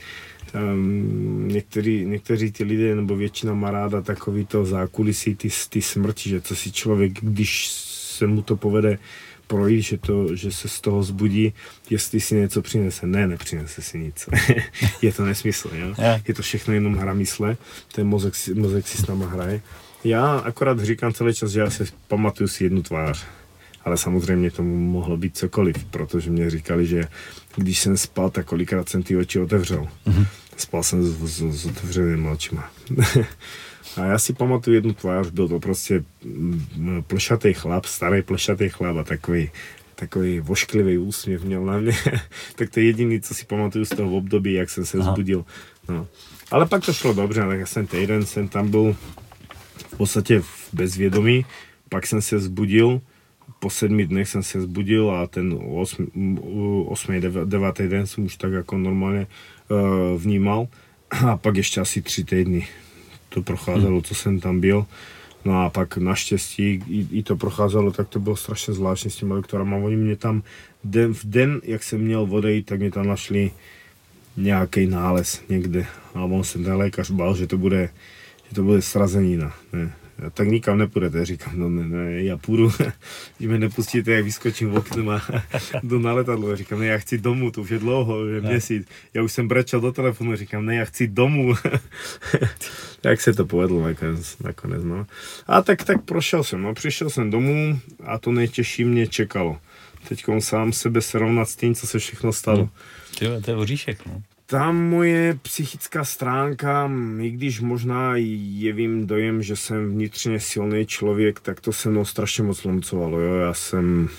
Speaker 2: některý, někteří ty lidé, nebo většina má ráda takový to zákulisí, ty, ty smrti, že co si člověk, když se mu to povede projít, že, to, že se z toho zbudí, jestli si něco přinese. Ne, nepřinese si nic. Je to nesmysl, jo? Je to všechno jenom hra mysle, ten mozek, mozek si s náma hraje. Já akorát říkám celý čas, že já si pamatuju si jednu tvář. Ale samozřejmě tomu mohlo být cokoliv, protože mě říkali, že když jsem spal, tak kolikrát jsem ty oči otevřel. Mm-hmm. Spal jsem s, s, s otevřenými očima. A já si pamatuju jednu tvář, byl to prostě plešatý chlap, starý plešatý chlap a takový, takový vošklivý úsměv měl na mě. Tak to je jediný, co si pamatuju z toho období, jak jsem se zbudil. No. Ale pak to šlo dobře, tak já jsem týden jsem tam byl v podstatě v bezvědomí. Pak jsem se zbudil, po sedmi dnech jsem se zbudil a ten osmý, devátý den jsem už tak jako normálně uh, vnímal. A pak ještě asi tři týdny to procházelo, co jsem tam byl. No a pak naštěstí i, i to procházelo, tak to bylo strašně zvláštní s těmi lektorama. Oni mě tam, den, v den, jak jsem měl odejít, tak mě tam našli nějaký nález někde. A on se ten lékař bál, že to bude, že to bude srazenina. Ne. Tak nikam nepůjdete, říkám, no ne, ne, já půjdu, když mě nepustíte, jak vyskočím v oknem a jdu na letadlo, říkám, ne, já chci domů, to už je dlouho, že měsíc, já už jsem brečel do telefonu, říkám, ne, já chci domů, tak se to povedlo nakonec, nakonec, no. A tak, tak prošel jsem, no, přišel jsem domů a to nejtěžší mě čekalo. Teďkom sám sebe srovnat s tím, co se všechno stalo.
Speaker 1: Hmm. To je oříšek, no.
Speaker 2: Ta moje psychická stránka, i když možná jevím dojem, že jsem vnitřně silný člověk, tak to se mnou strašně moc lomcovalo. Jo? Já jsem...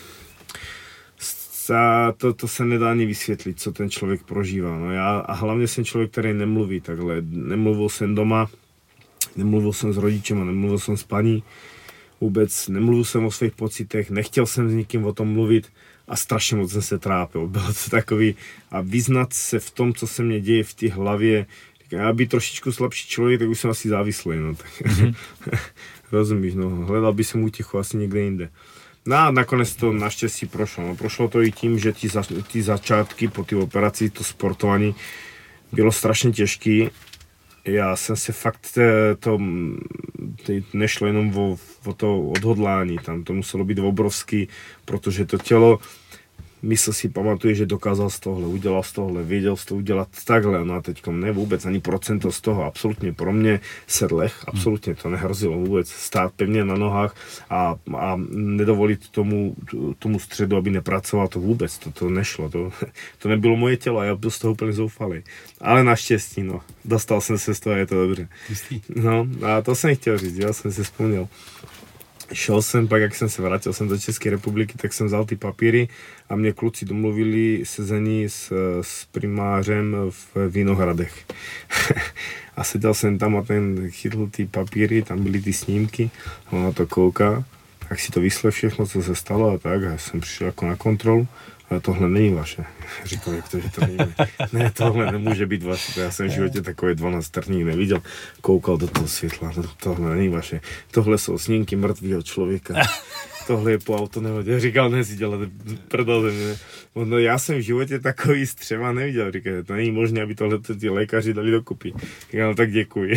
Speaker 2: To, to se nedá ani vysvětlit, co ten člověk prožívá. No já, a hlavně jsem člověk, který nemluví takhle. Nemluvil jsem doma, nemluvil jsem s rodičem a nemluvil jsem s paní. Vůbec nemluvil jsem o svých pocitech, nechtěl jsem s nikým o tom mluvit. A strašně moc jsem se trápil. Bylo to takový, a vyznat se v tom, co se mně děje v té hlavě. Já být trošičku slabší člověk, tak už jsem asi závislý. No. Tak, mm-hmm. Rozumíš, no. Hledal by jsem útěchu asi někde jinde. No a nakonec to naštěstí prošlo. No, prošlo to i tím, že ty, za, ty začátky po té operaci, to sportování bylo strašně těžké. Já jsem se fakt, to, to nešlo jenom o, o to odhodlání, tam to muselo být obrovský, protože to tělo, mysl si pamatuje, že dokázal z tohle, udělal z tohle, věděl z toho udělat takhle, no a teďkom ne vůbec, ani procento z toho, absolutně pro mě sedlech, absolutně to nehrozilo vůbec, stát pevně na nohách a, a nedovolit tomu, tomu středu, aby nepracoval, to vůbec, to, to nešlo, to, to nebylo moje tělo a já byl z toho úplně zoufalý, ale naštěstí, no, dostal jsem se z toho, je to dobře. No a to jsem chtěl říct, já jsem se vzpomněl. Šel jsem, pak jak jsem se vrátil jsem do České republiky, tak jsem vzal ty papíry a mě kluci domluvili sezení s, s primářem v Vinohradech. A seděl jsem tam a ten chytl ty papíry, tam byly ty snímky, a on na to kouká, tak si to vyslech všechno, co se stalo a tak, a jsem přišel jako na kontrolu. Ale tohle není vaše. Říkal, jak to, že to není. Ne, tohle nemůže být vaše. Já jsem v životě takové dvanáct trní neviděl. Koukal do toho světla. Tohle není vaše. Tohle jsou snímky mrtvého člověka. Tohle je po autonehodě. Říkal, ne si dělat prdel ze mě. No, já jsem v životě takový střeva neviděl. Říkal, to není možné, aby tohle ty lékaři dali dokupy. Říkal, no, tak děkuji.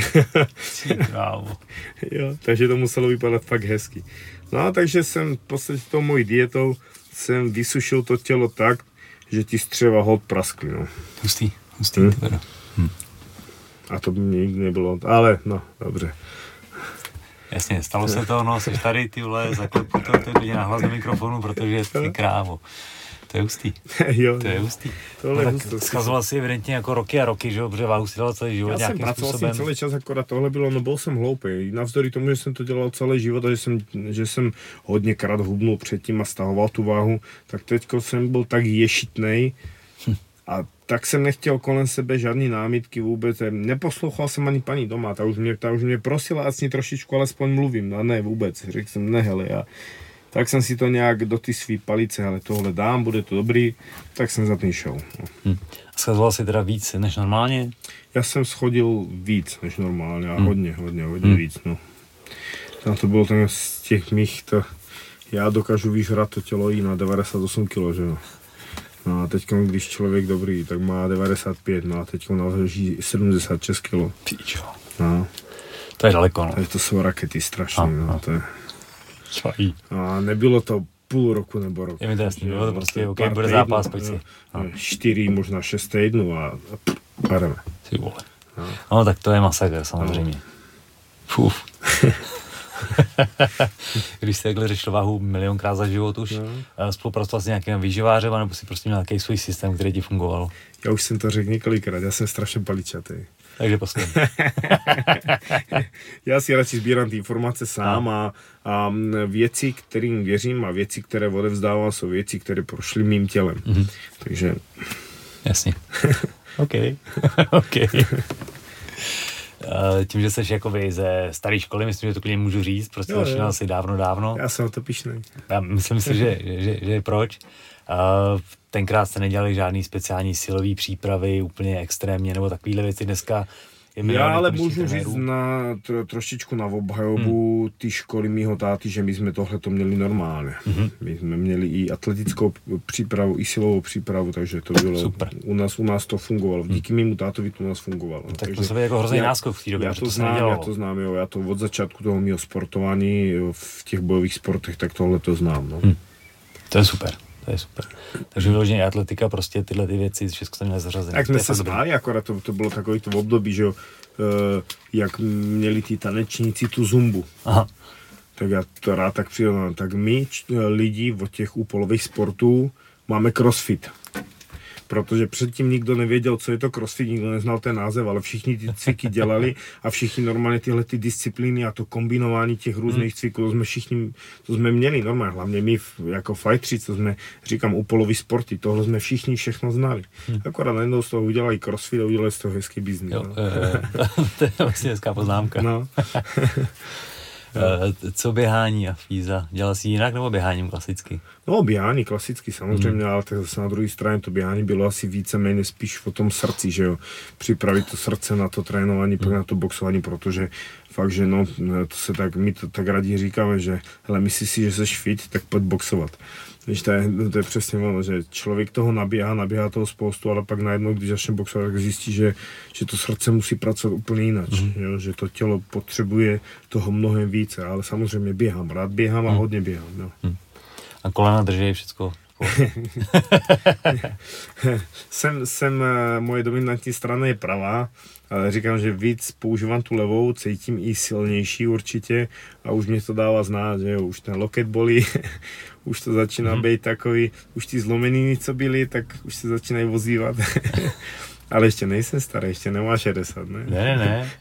Speaker 2: Jo, takže to muselo vypadat fakt hezky. No, takže jsem v podstatě tou mojí dietou jsem vysušil to tělo tak, že ti střeva hod praskly, no.
Speaker 1: Hustý, hustý. Hmm. Hmm.
Speaker 2: A to by mě nikdy nebylo, ale no, dobře.
Speaker 1: Jasně, stalo se to, no, jsi tady, ty vole, zaklepu to teď na hlas do mikrofonu, protože ty krávo. To je hustý.
Speaker 2: Jo,
Speaker 1: to je hustý.
Speaker 2: Tohle
Speaker 1: no,
Speaker 2: je
Speaker 1: tak schazoval si evidentně jako roky a roky, že jo, protože váhu si dal celý život
Speaker 2: já
Speaker 1: nějakým
Speaker 2: způsobem. Já jsem pracoval
Speaker 1: způsobem.
Speaker 2: celý čas, akorát tohle bylo, no byl jsem hloupý. Navzdory tomu, že jsem to dělal celý život a že jsem, že jsem hodněkrát hubnul předtím a stahoval tu váhu, tak teďko jsem byl tak ješitnej hm. a tak jsem nechtěl kolem sebe žádný námitky vůbec. Neposlouchal jsem ani paní doma, ta už mě, ta už mě prosila, ať s ní trošičku alespoň mluvím. No ne, vůbec. Řekl jsem, ne, hele, já... Tak jsem si to nějak do ty svý palice, ale tohle dám, bude to dobrý, tak jsem za tím šel. No.
Speaker 1: Hm. A schazoval jsi teda víc než normálně?
Speaker 2: Já jsem schodil víc než normálně a hm. hodně, hodně, hodně hm. víc, no. Tam to bylo ten z těch mých, to, já dokážu vyžrat to tělo i na devadesát osm kilo, že jo. No a teď, když člověk dobrý, tak má devadesát pět, no a teď naváží sedmdesát šest kilo.
Speaker 1: Píčo.
Speaker 2: No.
Speaker 1: To je daleko, no.
Speaker 2: Takže to jsou rakety strašné, no, to je... A nebylo to půl roku nebo rok.
Speaker 1: Je mi to jasný, bylo to prostě, ok, bude zápas, pojď si.
Speaker 2: Čtyři, možná šest týdnů a pademe.
Speaker 1: Ty vole. No. no tak to je masakr, samozřejmě. No. Fuf. Když jsi takhle řešil váhu milionkrát za život už, no. Spolupracoval s nějakým výživářem, nebo si prostě měl nějaký svůj systém, který ti fungoval?
Speaker 2: Já už jsem to řekl několikrát, já jsem strašně paličatý.
Speaker 1: Takže poslední.
Speaker 2: Já si radši sbírám ty informace sám a, a věci, kterým věřím a věci, které odevzdávám, jsou věci, které prošly mým tělem. Mm-hmm. Takže...
Speaker 1: Jasně. OK. OK. tím, že jsi jakoby ze staré školy, myslím, že to klidně můžu říct, prostě jo, začínal si dávno, dávno.
Speaker 2: Já jsem to pyšnej.
Speaker 1: Já myslím si, že, že, že proč. Tenkrát jste nedělali žádný speciální silový přípravy, úplně extrémně, nebo takovýhle věci dneska.
Speaker 2: Já ale můžu říct na, tro, trošičku na obhajobu hmm. ty školy mýho táty, že my jsme tohle to měli normálně. Hmm. My jsme měli i atletickou přípravu, i silovou přípravu, takže to bylo, super. U nás, u nás to fungovalo. Díky mému tátovi to u nás fungovalo.
Speaker 1: Tak takže to se jako hrozný náskok v té době,
Speaker 2: já
Speaker 1: to,
Speaker 2: to znám, já to znám, jo, já to od začátku toho mého sportování v těch bojových sportech, tak tohle to znám. No. Hmm.
Speaker 1: To je super. To je super. Takže vyloženě atletika, prostě tyhle ty věci, všechno se měly zařazené.
Speaker 2: Jak jsme se smáli, akorát to, to bylo takový to v období, že jo, uh, jak měli ty tanečníci tu zumbu. Aha. Tak já to rád tak přirovnám. Tak my lidi od těch úpolových sportů máme crossfit. Protože předtím nikdo nevěděl, co je to crossfit, nikdo neznal ten název, ale všichni ty cviky dělali a všichni normálně tyhle ty disciplíny a to kombinování těch různých cviků, to jsme všichni, to jsme měli normálně, hlavně my jako fightři, co jsme, říkám, úpolový sporty, tohle jsme všichni všechno znali. Akorát najednou z toho udělali crossfit a udělali z toho hezký biznis.
Speaker 1: Jo, no. To je vlastně hezká poznámka. No. Co běhání a fíza? Dělal jsi jinak nebo běháním klasicky?
Speaker 2: No běhání klasicky samozřejmě, hmm. ale tak zase na druhé straně to běhání bylo asi víceméně spíš o tom srdci, že jo. Připravit to srdce na to trénování, hmm. pak na to boxování, protože fakt, že no, to se tak, my to tak rádi říkáme, že hele, myslíš si, že jsi fit, tak pojď boxovat. Víš, to je, to je přesně ono, že člověk toho nabíhá, nabíhá toho spoustu, ale pak najednou, když začne boxovat, tak zjistí, že, že to srdce musí pracovat úplně jinak, mm. jo, že to tělo potřebuje toho mnohem více, ale samozřejmě běhám, rád běhám a mm. hodně běhám. Jo. Mm.
Speaker 1: A kolena drží všecko?
Speaker 2: jsem, jsem, moje dominantní strana je pravá, ale říkám, že víc používám tu levou, cítím i silnější určitě a už mě to dává znát, že jo, už ten loket bolí, už to začíná mm-hmm. být takový, už ty zlomeniny, co byly, tak už se začínají ozývat. Ale ještě nejsem starý, ještě nemá šedesát, ne?
Speaker 1: Ne, ne.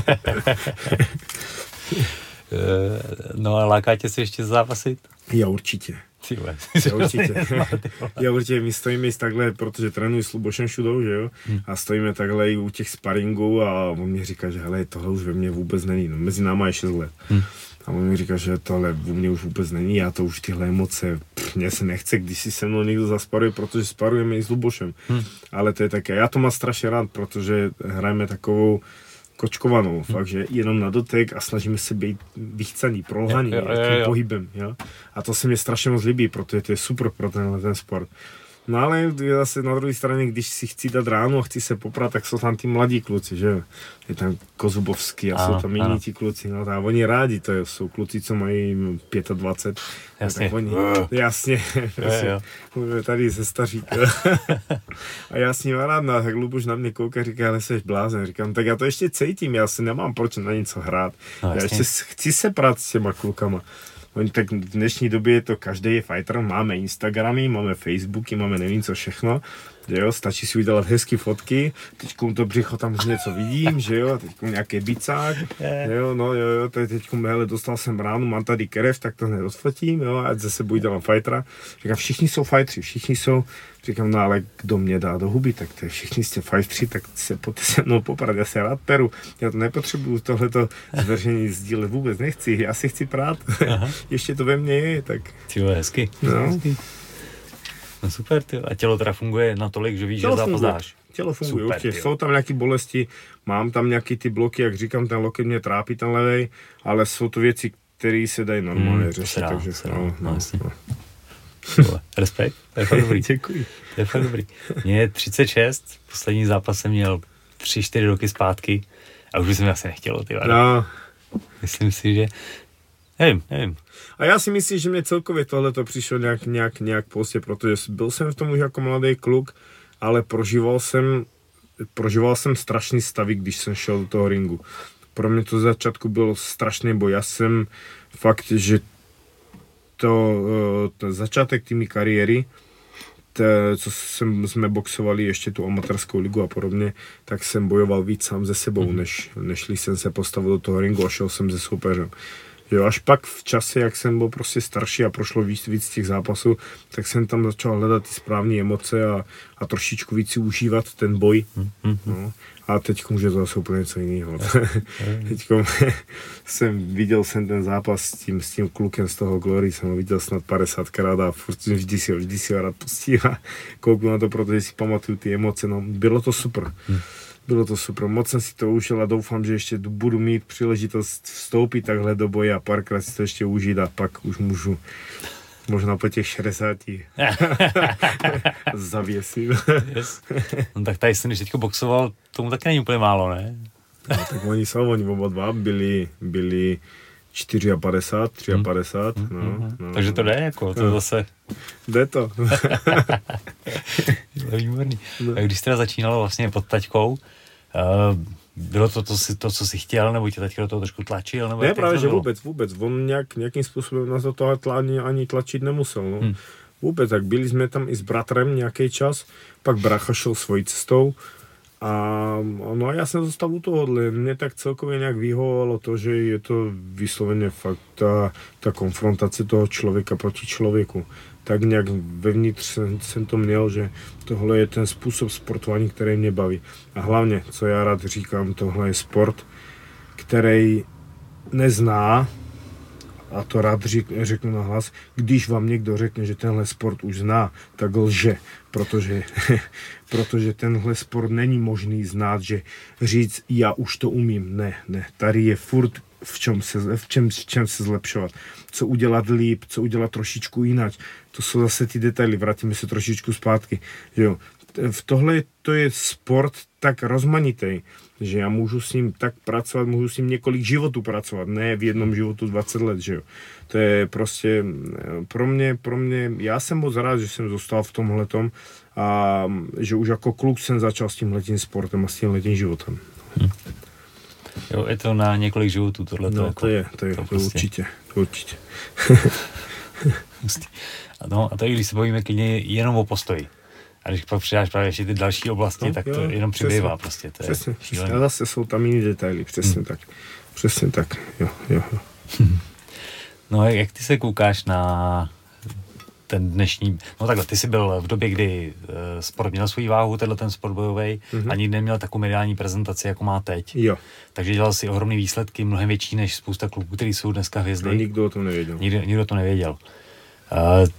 Speaker 1: No a láká tě se ještě zápasit?
Speaker 2: Já určitě. Já určitě. Já určitě, my stojíme takhle, protože trénuji s Lubošem Šudou, že jo, hmm. a stojíme takhle i u těch sparingů a on mi říká, že hele, tohle už ve mně vůbec není, no, mezi náma je šest let. Hmm. A on mi říká, že tohle u mě už vůbec není, já to už tyhle emoce, pff, mně se nechce, když si se mnou někdo zasparuje, protože sparujeme i s Lubošem. Hmm. Ale to je také, já to mám strašně rád, protože hrajeme takovou kočkovanou, hmm. fakt, že jenom na dotek a snažíme se být vychcaný, prolhaný nějakým pohybem, jo. A to se mi strašně moc líbí, protože to je super pro tenhle ten sport. No ale zase na druhé straně, když si chci dát ránu a chci se poprat, tak jsou tam ty mladí kluci, že jo. Je tam Kozubovský a ano, jsou tam jiní ti kluci, no a oni rádi, to jsou kluci, co mají dvacet pět.
Speaker 1: Jasně.
Speaker 2: Oni, jasně, jasně. Mluvíme tady se stařík. A já s ním rád, no, tak Luboš na mě kouká, říká, ale jsi blázen. Říkám, tak já to ještě cítím, já si nemám proč na něco hrát. No, já ještě chci se prát s těma klukama. Tak v dnešní době je to, každý je fighter, máme Instagramy, máme Facebooky, máme nevím co všechno, že jo, stačí si udělat hezky fotky, teďkom to břicho tam už něco vidím, že jo, teďkom nějaký bicák, jo, no jo, jo, teďkom, hele, dostal jsem ránu, mám tady kerev, tak to hned odfotím, jo, a ze sebou dělám fightera. Říkám, všichni jsou fightři, všichni jsou, říkám, no ale kdo mě dá do huby, tak to je, všichni jste fightři, tak se pojďte se mnou poprat, já se rád peru, já to nepotřebuju, tohleto zveřejnění sdílet vůbec nechci, já si chci prát, ještě to ve mně je, tak.
Speaker 1: Tyjo, hezky,
Speaker 2: no.
Speaker 1: hezky. No super, ty. A tělo teda funguje natolik, že víš,
Speaker 2: tělo
Speaker 1: že zápas dáš.
Speaker 2: Tělo funguje, super, určitě. Jsou tam nějaké bolesti, mám tam nějaký ty bloky, jak říkám, ten loket mě trápí, ten levej, ale jsou to věci, které se dají normálně hmm, řešit,
Speaker 1: dá,
Speaker 2: takže
Speaker 1: no,
Speaker 2: no,
Speaker 1: no, no. Respekt, to je fakt dobrý.
Speaker 2: Děkuji.
Speaker 1: To je fakt dobrý. Mně je třicet šest, poslední zápas jsem měl tři čtyři roky zpátky a už by se mi asi nechtělo, ty vado.
Speaker 2: No.
Speaker 1: Myslím si, že Nevím, nevím.
Speaker 2: A já si myslím, že mě celkově tohle to přišlo nějak, nějak, nějak pozdě, protože byl jsem v tom už jako mladý kluk, ale prožíval jsem, prožíval jsem strašný stavy, když jsem šel do toho ringu. Pro mě to z začátku bylo strašný boj. Já jsem fakt, že to, to začátek tými kariéry, to, co jsem, jsme boxovali ještě tu amatérskou ligu a podobně, tak jsem bojoval víc sám ze sebou, mm. než, než jsem se postavil do toho ringu a šel jsem se soupeřem. Jo, až pak v čase, jak jsem byl prostě starší a prošlo víc, víc těch zápasů, tak jsem tam začal hledat ty správné emoce a, a trošičku víc si užívat ten boj. Mm-hmm. No. A teď už je to zase úplně něco jiného. Teď jsem viděl jsem ten zápas s tím, s tím klukem z toho Glory, jsem ho viděl snad padesátkrát a furt vždy si ho, vždy si ho rád pustím a kouknu na to, protože si pamatuju ty emoce. No, bylo to super. Mm. Bylo to super, moc jsem si to užil a doufám, že ještě budu mít příležitost vstoupit takhle do boje a párkrát si to ještě užít a pak už můžu možná po těch šedesáti zavěsit.
Speaker 1: Yes. No tak tady jsem, když teďko boxoval, tomu taky není úplně málo, ne?
Speaker 2: No, tak oni jsou, oni oba dva byli, byli padesát čtyři, padesát tři,
Speaker 1: hmm.
Speaker 2: no,
Speaker 1: hmm.
Speaker 2: no.
Speaker 1: Takže to jde, jako, to no. zase...
Speaker 2: Jde to.
Speaker 1: To je výborný. No. A když teda začínalo vlastně pod taťkou, uh, bylo to, to, to, co jsi chtěl, nebo tě taťka do toho trošku tlačil? Nebo
Speaker 2: ne, právě, že vůbec, vůbec. On nějak, nějakým způsobem nás do toho tlačit, ani tlačit nemusel. No. Hmm. Vůbec, tak byli jsme tam i s bratrem nějaký čas, pak brácha šel svojí cestou a no a já jsem zostal u tohohle. Mně tak celkově nějak vyhovovalo to, že je to vysloveně fakt ta, ta konfrontace toho člověka proti člověku. Tak nějak vevnitř jsem, jsem to měl, že tohle je ten způsob sportování, který mě baví. A hlavně, co já rád říkám, tohle je sport, který nezná, a to rád řík, řeknu na hlas, když vám někdo řekne, že tenhle sport už zná, tak lže, protože, protože tenhle sport není možný znát, že říct, já už to umím. Ne, ne, tady je furt v čem se, v čem, v čem se zlepšovat, co udělat líp, co udělat trošičku jinak. To jsou zase ty detaily, vrátíme se trošičku zpátky. Že jo. V tohle to je sport tak rozmanitý, že já můžu s ním tak pracovat, můžu s ním několik životů pracovat, ne v jednom životu dvacet let, že jo. To je prostě pro mě, pro mě, já jsem moc rád, že jsem zostal v tomhletom a že už jako kluk jsem začal s tímhletím sportem a s tímhletím životem.
Speaker 1: Hm. Jo, je to na několik životů tohle.
Speaker 2: No,
Speaker 1: jako,
Speaker 2: to je, to je,
Speaker 1: to
Speaker 2: to
Speaker 1: prostě.
Speaker 2: určitě, to určitě.
Speaker 1: No a to i když se bavíme klidně jenom o postoji. A když pak přidáš právě ještě ty další oblasti, no, tak to jo, jenom přibývá prostě. To
Speaker 2: přesně,
Speaker 1: je
Speaker 2: a zase jsou tam jiný detaily, přesně hmm. tak. Přesně tak, jo, jo. jo.
Speaker 1: No jak ty se koukáš na ten dnešní, no takhle, ty jsi byl v době, kdy uh, sport měl svou váhu, tenhle ten sport bojovej, mm-hmm. ani neměl takovou mediální prezentaci, jako má teď.
Speaker 2: Jo.
Speaker 1: Takže dělal si ohromný výsledky, mnohem větší než spousta klubů, který jsou dneska hvězdy.
Speaker 2: A nikdo o tom nevěděl.
Speaker 1: Nikdo, nikdo to nevěděl. Uh,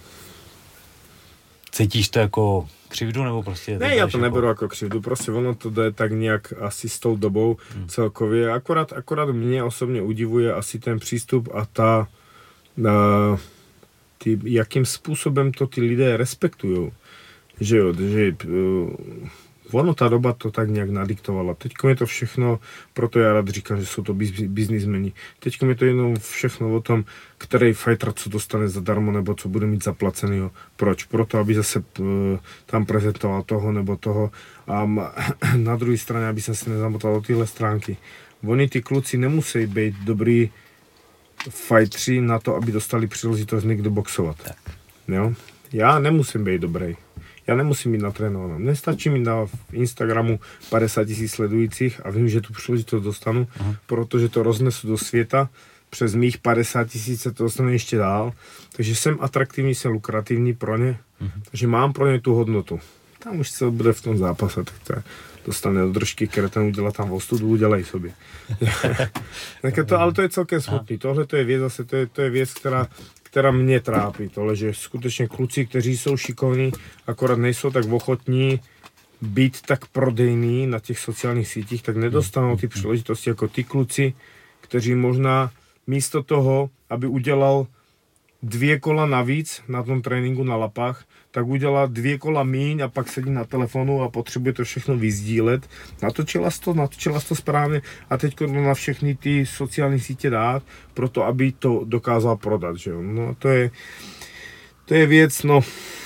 Speaker 1: cítíš to jako křivdu, nebo prostě...
Speaker 2: Ne, já to jako... neberu jako křivdu, prostě ono to jde tak nějak asi s tou dobou hmm. celkově. Akorát, akorát mě osobně udivuje asi ten přístup a ta... Uh, ty, jakým způsobem to ty lidé respektujou. Že jo, že uh, ono ta doba to tak nějak nadiktovala. Teďko je to všechno, proto já rád říkám, že jsou to biznismeni. Teďko je to jenom všechno o tom, který fighter co dostane zadarmo, nebo co bude mít zaplacenýho. Proč? Proto, aby zase uh, tam prezentoval toho nebo toho. A na druhé straně, aby jsem se nezamotal do tyhle stránky. Oni ty kluci nemusí být dobrý fightři na to, aby dostali příležitost někdo boxovat. Jo? Já nemusím být dobrý. Já nemusím být natrénovaný. Nestačí mi na Instagramu padesát tisíc sledujících a vím, že tu příležitost dostanu, uh-huh. protože to roznesu do světa. Přes mých padesát tisíc se to dostane ještě dál. Takže jsem atraktivní, jsem lukrativní pro ně. Uh-huh. Takže mám pro ně tu hodnotu. Tam už se bude v tom zápase, tak to je. Dostane do držky, které ten udělá tam v ostudu, udělej sobě. to, ale to je celkem smutný. Tohle to je věc, zase to je, to je věc, která, která mě trápí. Tohle, že skutečně kluci, kteří jsou šikovní, akorát nejsou tak ochotní být tak prodejní na těch sociálních sítích, tak nedostanou ty příležitosti jako ty kluci, kteří možná místo toho, aby udělal dvě kola navíc na tom tréninku na lapách, tak udělá dvě kola míň a pak sedí na telefonu a potřebuje to všechno vyzdílet. Natočila to, natočila to správně a teď to na všechny ty sociální sítě dát, proto aby to dokázal prodat, že jo. No to je, to je věc, no,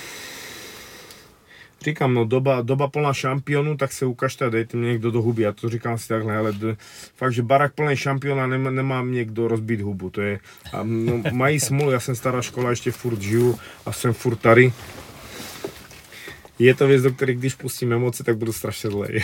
Speaker 2: říkám, no doba, doba plná šampionů, tak se ukažte a dejte mě někdo do huby. Já to říkám si takhle, ale d- fakt, že barák plný šampiona nemá, nemá někdo rozbít hubu. To je, a no, mají smůlu, já jsem stará škola, ještě furt žiju a jsem furt tady. Je to věc, do které když pustím emoce, tak budu strašně zlej.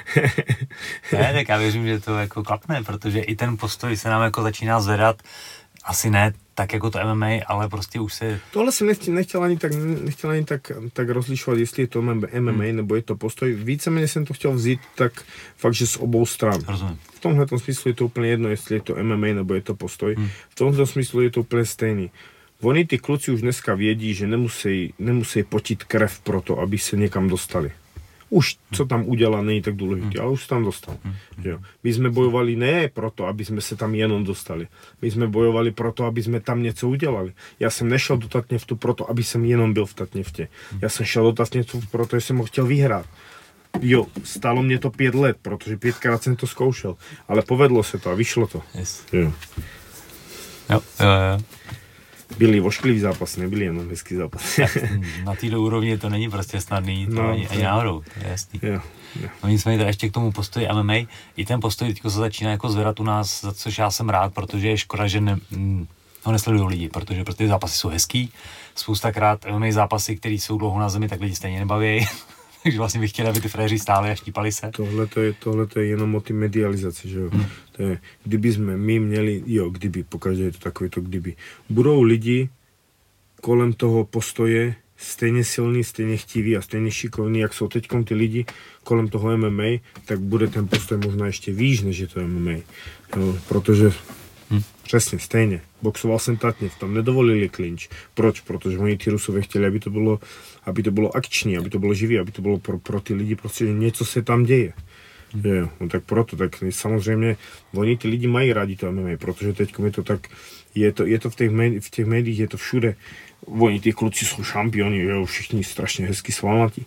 Speaker 1: Ne, tak já věřím, že to jako klapne, protože i ten postoj se nám jako začíná zvedat. Asi ne tak jako to M M A, ale prostě už se...
Speaker 2: Tohle jsem nechtěl, nechtěl ani, tak, nechtěl ani tak, tak rozlišovat, jestli je to M M A hmm. nebo je to postoj. Víceméně jsem to chtěl vzít tak fakt, že z obou stran.
Speaker 1: Rozumím.
Speaker 2: V tomhle smyslu je to úplně jedno, jestli je to M M A nebo je to postoj. Hmm. V tomhle smyslu je to úplně stejný. Oni ty kluci už dneska vědí, že nemusí, nemusí potit krev pro to, aby se někam dostali. Už co tam udělá, není tak důležité, ale už se tam dostal. Jo. My jsme bojovali ne proto, aby jsme se tam jenom dostali. My jsme bojovali proto, aby jsme tam něco udělali. Já jsem nešel do Tatněvtu proto, aby jsem jenom byl v Tatněvtě. Já jsem šel do Tatněvtu proto, že jsem ho chtěl vyhrát. Jo, stálo mě to pět let, protože pětkrát jsem to zkoušel. Ale povedlo se to a vyšlo to.
Speaker 1: Yes.
Speaker 2: Jo.
Speaker 1: Jo, jo, jo.
Speaker 2: Byli ošklivý zápas, nebyli jenom hezký zápas.
Speaker 1: Na této úrovni to není prostě snadný, to
Speaker 2: no,
Speaker 1: ani, ani náhodou, to je jasný.
Speaker 2: Jo, jo.
Speaker 1: No nicméně teda ještě k tomu postoji M M A, i ten postoj teďko se začíná jako zvedat u nás, za což já jsem rád, protože je škoda, že ne, ho nesledují lidi, protože prostě ty zápasy jsou hezký, spoustakrát M M A zápasy, které jsou dlouho na zemi, tak lidi stejně nebaví. Takže vlastně bych chtěl, aby ty fréři stáli a štípali se.
Speaker 2: Tohle to je, tohle to je jenom o ty medializaci, že jo. Hmm. To je, kdyby jsme my měli, jo, kdyby, pokaždé je to takové to kdyby. Budou lidi kolem toho postoje stejně silný, stejně chtiví a stejně šikovní, jak jsou teďkom ty lidi kolem toho M M A, tak bude ten postoj možná ještě výš, než je to M M A. Jo, protože Hmm. Přesně, stejně. Boxoval jsem Tatněv, tam nedovolili clinch. Proč? Protože oni ty Rusové chtěli, aby to bylo, aby to bylo akční, aby to bylo živý, aby to bylo pro, pro ty lidi, prostě něco se tam děje. Hmm. Jo, no tak proto, tak samozřejmě oni ty lidi mají rádi to M M A, protože teď je to tak, je to, je to v těch, médi, v těch médiích, je to všude. Oni ty kluci jsou šampioni, jo, všichni strašně hezky svalnatí.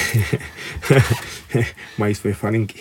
Speaker 2: Mají svoje faninky.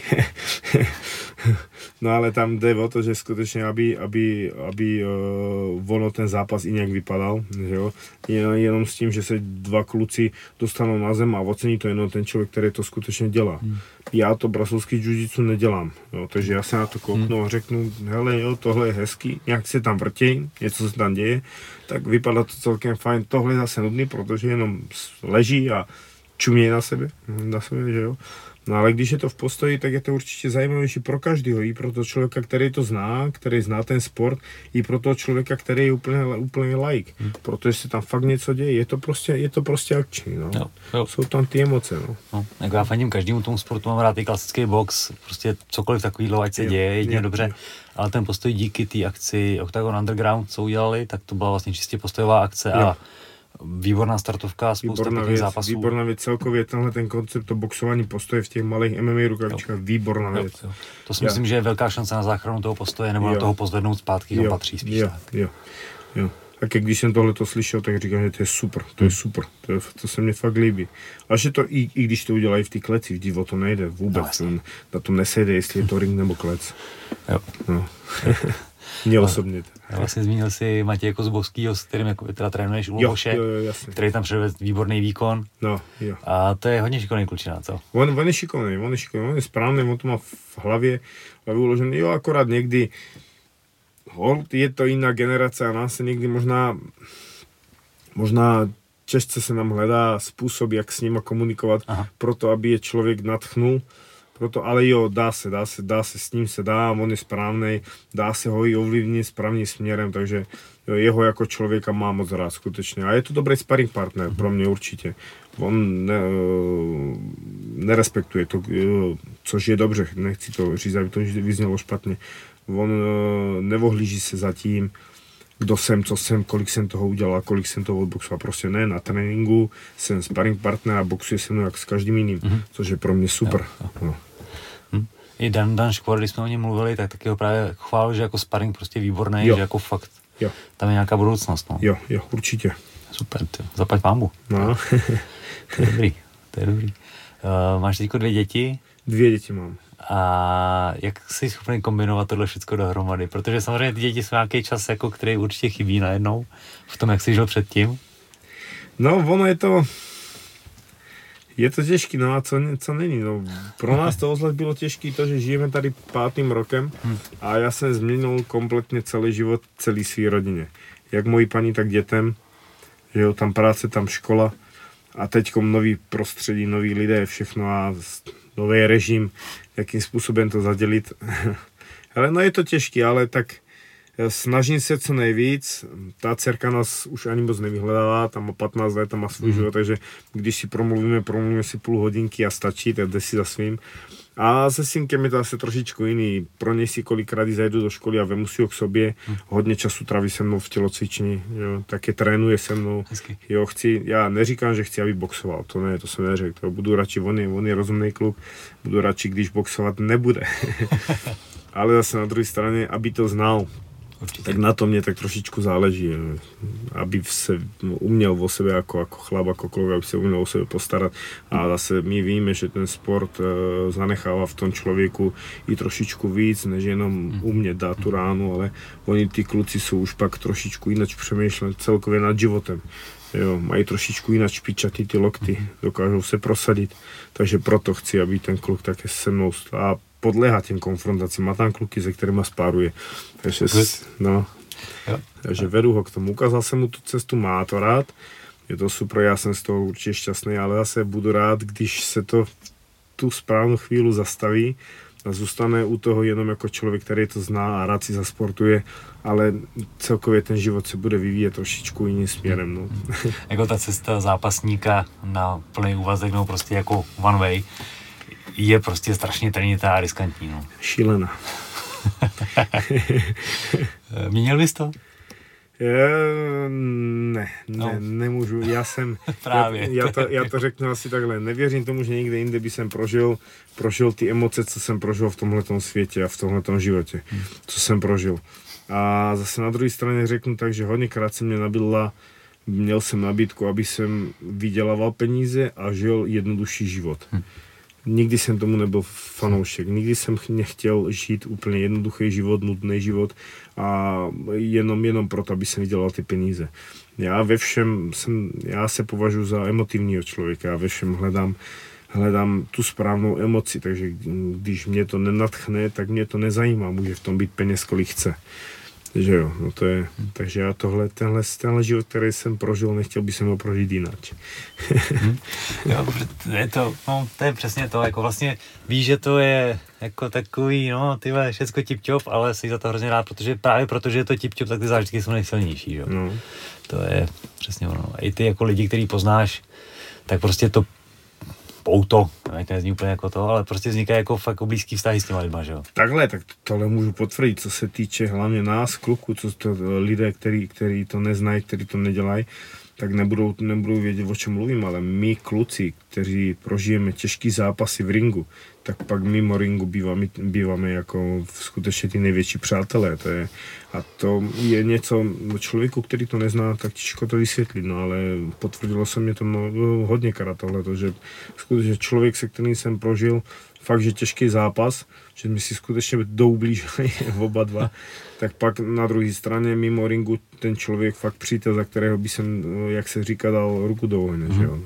Speaker 2: No ale tam jde o to, že skutečně, aby, aby, aby uh, ono ten zápas i nějak vypadal, že jo. Jenom s tím, že se dva kluci dostanou na zem a ocení to jenom ten člověk, který to skutečně dělá. Hmm. Já to brazilský jiu-jitsu nedělám, jo, takže já se na to kouknu hmm. a řeknu, hele jo, tohle je hezký, nějak se tam vrtěj, něco se tam děje, tak vypadá to celkem fajn. Tohle je zase nudný, protože jenom leží a čumějí na sebe, na sebe, že jo. No ale když je to v postoji, tak je to určitě zajímavější pro každého, i pro toho člověka, který to zná, který zná ten sport, i pro toho člověka, který je úplně, úplně like, hmm. protože se tam fakt něco děje, je to prostě, je to prostě akční, no. Jo, jo. Jsou tam ty emoce, no.
Speaker 1: no jako já fandím každému tomu sportu, mám rád i klasický box, prostě cokoliv takovýhle, ať se jo, děje, jedině jo, dobře, jo. Ale ten postoj díky té akci Octagon Underground, co udělali, tak to byla vlastně čistě postojová akce jo. A výborná startovka, spousta pěkných zápasů.
Speaker 2: Výborná věc, celkově tenhle ten koncept to boxování postoje v těch malých M M A rukavičkách, výborná jo, věc. Jo.
Speaker 1: To si jo. myslím, že je velká šance na záchranu toho postoje, nebo jo. na toho pozvednout zpátky, kam patří spíš.
Speaker 2: Jo, tak. jo, jo. A když jsem tohle to slyšel, tak říkám, že to je super, to je super, to, je, to se mně fakt líbí. A že to, i, i když to udělají v té kleci, vždy o to nejde vůbec, no, na tom nesejde, jestli je to ring nebo klec. Jo. No. Mně osobně.
Speaker 1: Já vlastně zmínil si Matěje Kozbovskýho, s kterým jako teda trénuješ u Luboše, který tam předvedl výborný výkon.
Speaker 2: No, jo.
Speaker 1: A to je hodně šikovný klučina, co?
Speaker 2: On, on je šikovný, on je šikovný, on je správný, on to má v hlavě, hlavě uložený. Jo, akorát někdy, hold, je to jiná generace a nás se někdy možná, možná těžce se nám hledá způsob, jak s nima komunikovat, aha. proto, aby je člověk nadchnul. Proto, ale jo, dá se, dá se, dá se, s ním se dá, on je správnej, dá se ho i ovlivnit správným směrem, takže jo, jeho jako člověka má moc rád skutečně. A je to dobrý sparring partner pro mě určitě. On ne, nerespektuje to, což je dobře, nechci to říct, aby to vyznělo špatně. On nevohlíží se za tím, kdo jsem, co jsem, kolik jsem toho udělal, kolik jsem toho odboxoval. Prostě ne, na tréninku jsem sparring partner a boxuje se mnou jak s každým jiným, mm-hmm. což je pro mě super. Jo, jo. No.
Speaker 1: Hm. I Dan, Dan Škvor, když jsme o něm mluvili, tak taky ho právě chválil, že jako sparring prostě výborný, jo. že jako fakt jo. tam je nějaká budoucnost. No.
Speaker 2: Jo, jo, určitě.
Speaker 1: Super, ty, zaplať pánbu.
Speaker 2: No.
Speaker 1: To je dobrý, to je dobrý. Uh, máš teďko dvě děti?
Speaker 2: Dvě děti mám.
Speaker 1: A jak jsi schopný kombinovat tohle všechno dohromady? Protože samozřejmě ty děti jsou nějaký čas, jako, který určitě chybí najednou v tom, jak jsi žil předtím.
Speaker 2: No, ono je to... Je to těžký, no a co, co není? No, pro nás to ozlet bylo těžký to, že žijeme tady pátým rokem hmm. a já jsem změnil kompletně celý život celý svý rodině. Jak mojí paní, tak dětem. Že jo, tam práce, tam škola a teďkom nový prostředí, noví lidé, všechno a nový režim, jakým způsobem to zadělit. Ale no je to těžký, ale tak Snažím se co nejvíc, ta dcerka nás už ani moc nevyhledává, tam má patnáct let, tam má svůj mm. život, takže když si promluvíme, promluvíme si půl hodinky a stačí, tak jde si za svým. A se synkem je to asi trošičku jiný, pro něj si kolikrát zajdu do školy a vemu si ho k sobě, mm. hodně času tráví se mnou v tělocvični, jo, taky trénuje se mnou, jo, chci, já neříkám, že chci, aby boxoval, to ne, to jsem neřekl, to budu radši, on je, on je rozumný kluk, budu radši, když boxovat nebude. Ale zase na druhé straně, aby to znal, určitě. Tak na to mě tak trošičku záleží, aby se uměl o sebe jako, jako chlap, jako kluk, aby se uměl o sebe postarat. A zase my víme, že ten sport e, zanechává v tom člověku i trošičku víc, než jenom umět dát tu ránu, ale oni ty kluci jsou už pak trošičku jinak přemýšlet celkově nad životem. Jo, mají trošičku jinak špičatý ty lokty, dokážou se prosadit, takže proto chci, aby ten kluk také se mnou a podléhá těm konfrontacím, má tam kluky, se kterými spáruje. Takže, no, takže vedu ho k tomu, ukázal jsem mu tu cestu, má to rád, je to super, já jsem z toho určitě šťastný, ale zase budu rád, když se to v tu správnou chvíli zastaví a zůstane u toho jenom jako člověk, který to zná a rád si zasportuje, ale celkově ten život se bude vyvíjet trošičku jiným směrem. No.
Speaker 1: Jako ta cesta zápasníka na plný úvazek, no prostě jako one way, je prostě strašně trnitá a riskantní. No.
Speaker 2: Šílená.
Speaker 1: Měnil bys to?
Speaker 2: Je, ne, ne, no. nemůžu. Já jsem,
Speaker 1: Právě.
Speaker 2: Já, já, to, já to řeknu asi takhle. Nevěřím tomu, že někde jinde by jsem prožil, prožil ty emoce, co jsem prožil v tomhletom světě a v tomhletom životě. Hmm. Co jsem prožil. A zase na druhé straně řeknu tak, že hodněkrát se mě nabídla, měl jsem nabídku, aby jsem vydělával peníze a žil jednodušší život. Hmm. Nikdy jsem tomu nebyl fanoušek, nikdy jsem nechtěl žít úplně jednoduchý život, nudný život a jenom, jenom proto, aby jsem vydělal ty peníze. Já ve všem jsem, já se považuji za emotivního člověka, já ve všem hledám, hledám tu správnou emoci, takže když mě to nenadchne, tak mě to nezajímá, může v tom být peněz, kolik chce. Že jo, no to je, takže já tohle, tenhle, tenhle život, který jsem prožil, nechtěl bych jsem ho prožít jinak.
Speaker 1: Hmm. Jo, je to, no, to je přesně to, jako vlastně víš, že to je jako takový, no, ty vole, všecko tip-top, ale jsi za to hrozně rád, protože právě protože je to tip-top, tak ty zážitky jsou nejsilnější, jo. No. To je přesně ono. A i ty jako lidi, který poznáš, tak prostě to pouto, nevím, to nezní úplně jako to, ale prostě vzniká jako fakt blízký vztahy s těma lidma, že jo?
Speaker 2: Takhle, tak tohle můžu potvrdit, co se týče hlavně nás, kluků, co to lidé, který, který to neznají, který to nedělají, tak nebudou, nebudou vědět, o čem mluvím, ale my kluci, kteří prožijeme těžký zápasy v ringu, tak pak mimo ringu býváme, býváme jako skutečně ty největší přátelé. To je, a to je něco člověku, který to nezná, tak těžko to vysvětlit, no ale potvrdilo se mě to no, hodněkrát tohleto, že skutečně člověk, se kterým jsem prožil fakt, že těžký zápas, že my si skutečně doublížili oba dva, tak pak na druhé straně mimo ringu ten člověk fakt přítel, za kterého by jsem, jak se říká, dal ruku do ohně, mm. že jo.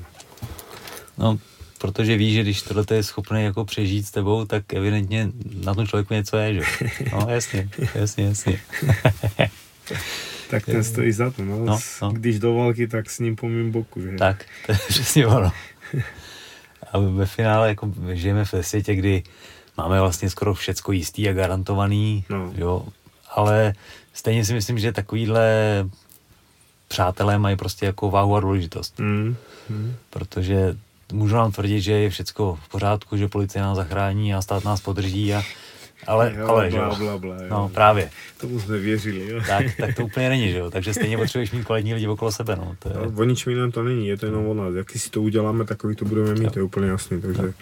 Speaker 1: No, protože víš, že když tohle je schopný jako přežít s tebou, tak evidentně na tom člověku něco je, že? No, jasně, jasně, jasně.
Speaker 2: Tak ten stojí za to, no.
Speaker 1: no, no.
Speaker 2: Když do války, tak s ním po mým boku, že?
Speaker 1: Tak, to je přesně ono. A ve finále jako žijeme v světě, kdy máme vlastně skoro všecko jistý a garantovaný, no. Jo, ale stejně si myslím, že takovýhle přátelé mají prostě jako váhu a důležitost. Mm. Mm. Protože můžu nám tvrdit, že je všecko v pořádku, že policie nás zachrání a stát nás podrží, a, ale,
Speaker 2: jo,
Speaker 1: ale,
Speaker 2: bla,
Speaker 1: že
Speaker 2: bla, bla,
Speaker 1: no, právě.
Speaker 2: Tomu jsme věřili, jo.
Speaker 1: Tak, tak to úplně není, že jo, takže stejně potřebuješ mít kvalitní lidi okolo sebe, no. To je...
Speaker 2: no, o ničem jiném to není, je to jenom o nás. Jak si to uděláme, takový to budeme mít, jo. To je úplně jasný, takže... Jo.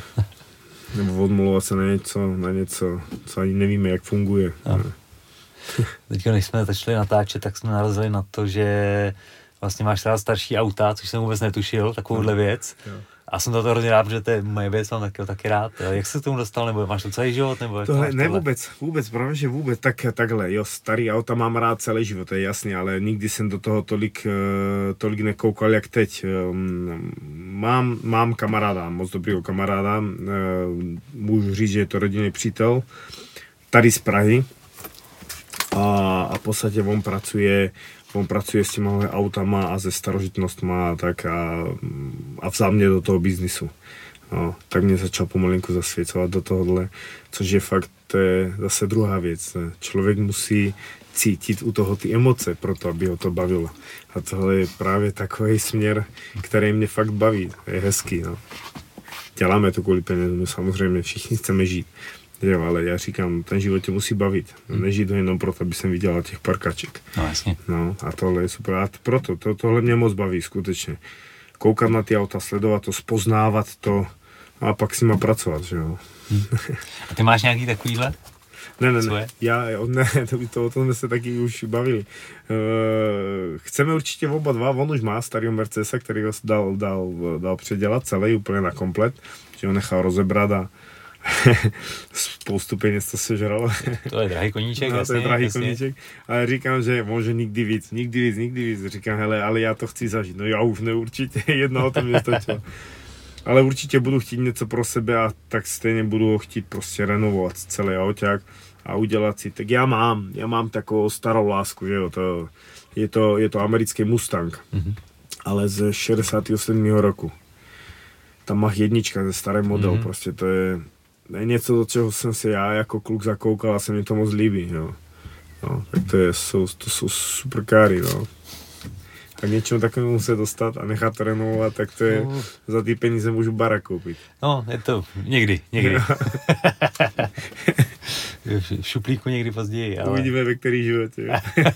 Speaker 2: Nebo odmlouvat se na něco, na něco, co ani nevíme, jak funguje.
Speaker 1: Teď, když jsme začali natáčet, tak jsme narazili na to, že vlastně máš rád starší auta, což jsem vůbec netušil, takovouhle věc. Jo. A jsem to hrozně rád, protože to je moje věc, mám taky, taky rád. Jak se k tomu dostal, nebo máš to celý život? Nebo jak
Speaker 2: tohle, ne vůbec, vůbec, právě že vůbec, tak, takhle, jo, starý auta mám rád celý život, to je jasný, ale nikdy jsem do toho tolik, tolik nekoukal, jak teď. Mám, mám kamaráda, moc dobrýho kamaráda, můžu říct, že je to rodinný přítel, tady z Prahy, a, a v podstatě on pracuje On pracuje s těma autama a se starožitnostma a tak a, a vzal mě do toho biznisu. No, tak mě začal pomalinku zasvěcovat do tohohle, což je fakt, to je zase druhá věc. Ne? Člověk musí cítit u toho ty emoce, proto aby ho to bavilo. A tohle je právě takový směr, který mě fakt baví. Je hezký, no. Děláme to kvůli penězům, samozřejmě všichni chceme žít. Jo, ale já říkám, ten život tě musí bavit. Nežít ho jenom proto, aby jsem vydělal těch pár kaček.
Speaker 1: No jasně.
Speaker 2: No a tohle je super. A proto, to, tohle mě moc baví, skutečně. Koukat na ty auta, sledovat to, spoznávat to a pak si má pracovat, že jo.
Speaker 1: Hmm. A ty máš nějaký takovýhle?
Speaker 2: Ne, ne, ne, já, ne, to, to, o tom jsme se taky už bavili. Uh, chceme určitě oba dva, on už má starého Mercedesa, který ho dal, dal, dal předělat celý úplně na komplet, že ho nechal rozebrat a spoustu peněz to sežralo.
Speaker 1: To je drahý koníček,
Speaker 2: no,
Speaker 1: jasně,
Speaker 2: to je drahý
Speaker 1: jasně.
Speaker 2: koníček. Ale říkám, že může nikdy víc, nikdy víc, nikdy víc. Říkám, hele, ale já to chci zažít. No já už ne, určitě, jedno o tom mě stačilo. Ale určitě budu chtít něco pro sebe a tak stejně budu ho chtít prostě renovovat celý auták a udělat si. Tak já mám, já mám takovou starou lásku, že jo, to, je, to, je to americký Mustang, mm-hmm. ale ze šedesátého sedmého roku. Tam má jednička, ze starý model, mm-hmm. prostě to je, je něco, do čeho jsem se já jako kluk zakoukal a se mi to moc líbí, jo. No, tak to, je, jsou, to jsou super káry, no. A něčemu takovému se dostat a nechat to renovovat, tak to je, no. Za ty peníze můžu barak koupit.
Speaker 1: No, je to někdy, někdy. V šuplíku někdy později, ale...
Speaker 2: Uvidíme, ve který životě.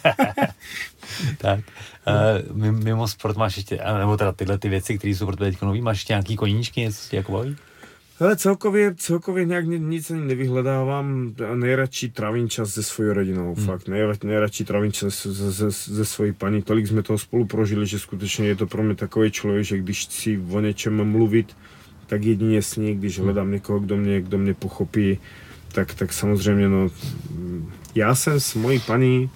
Speaker 1: Tak, uh, mimo sport máš ještě, nebo teda tyhle ty věci, které jsou pro tebe teď nový, máš ještě nějaký koníčky, něco tě jako baví?
Speaker 2: Hele, celkově, celkově nějak nic nevyhledávám, nejradši trávím čas se svojí rodinou, hmm. fakt, nejradši trávím čas se, se, se svojí paní, tolik jsme toho spolu prožili, že skutečně je to pro mě takový člověk, že když chci o něčem mluvit, tak jedině s ní, když hledám někoho, kdo mě, kdo mě pochopí, tak, tak samozřejmě, no, já jsem s mojí paní,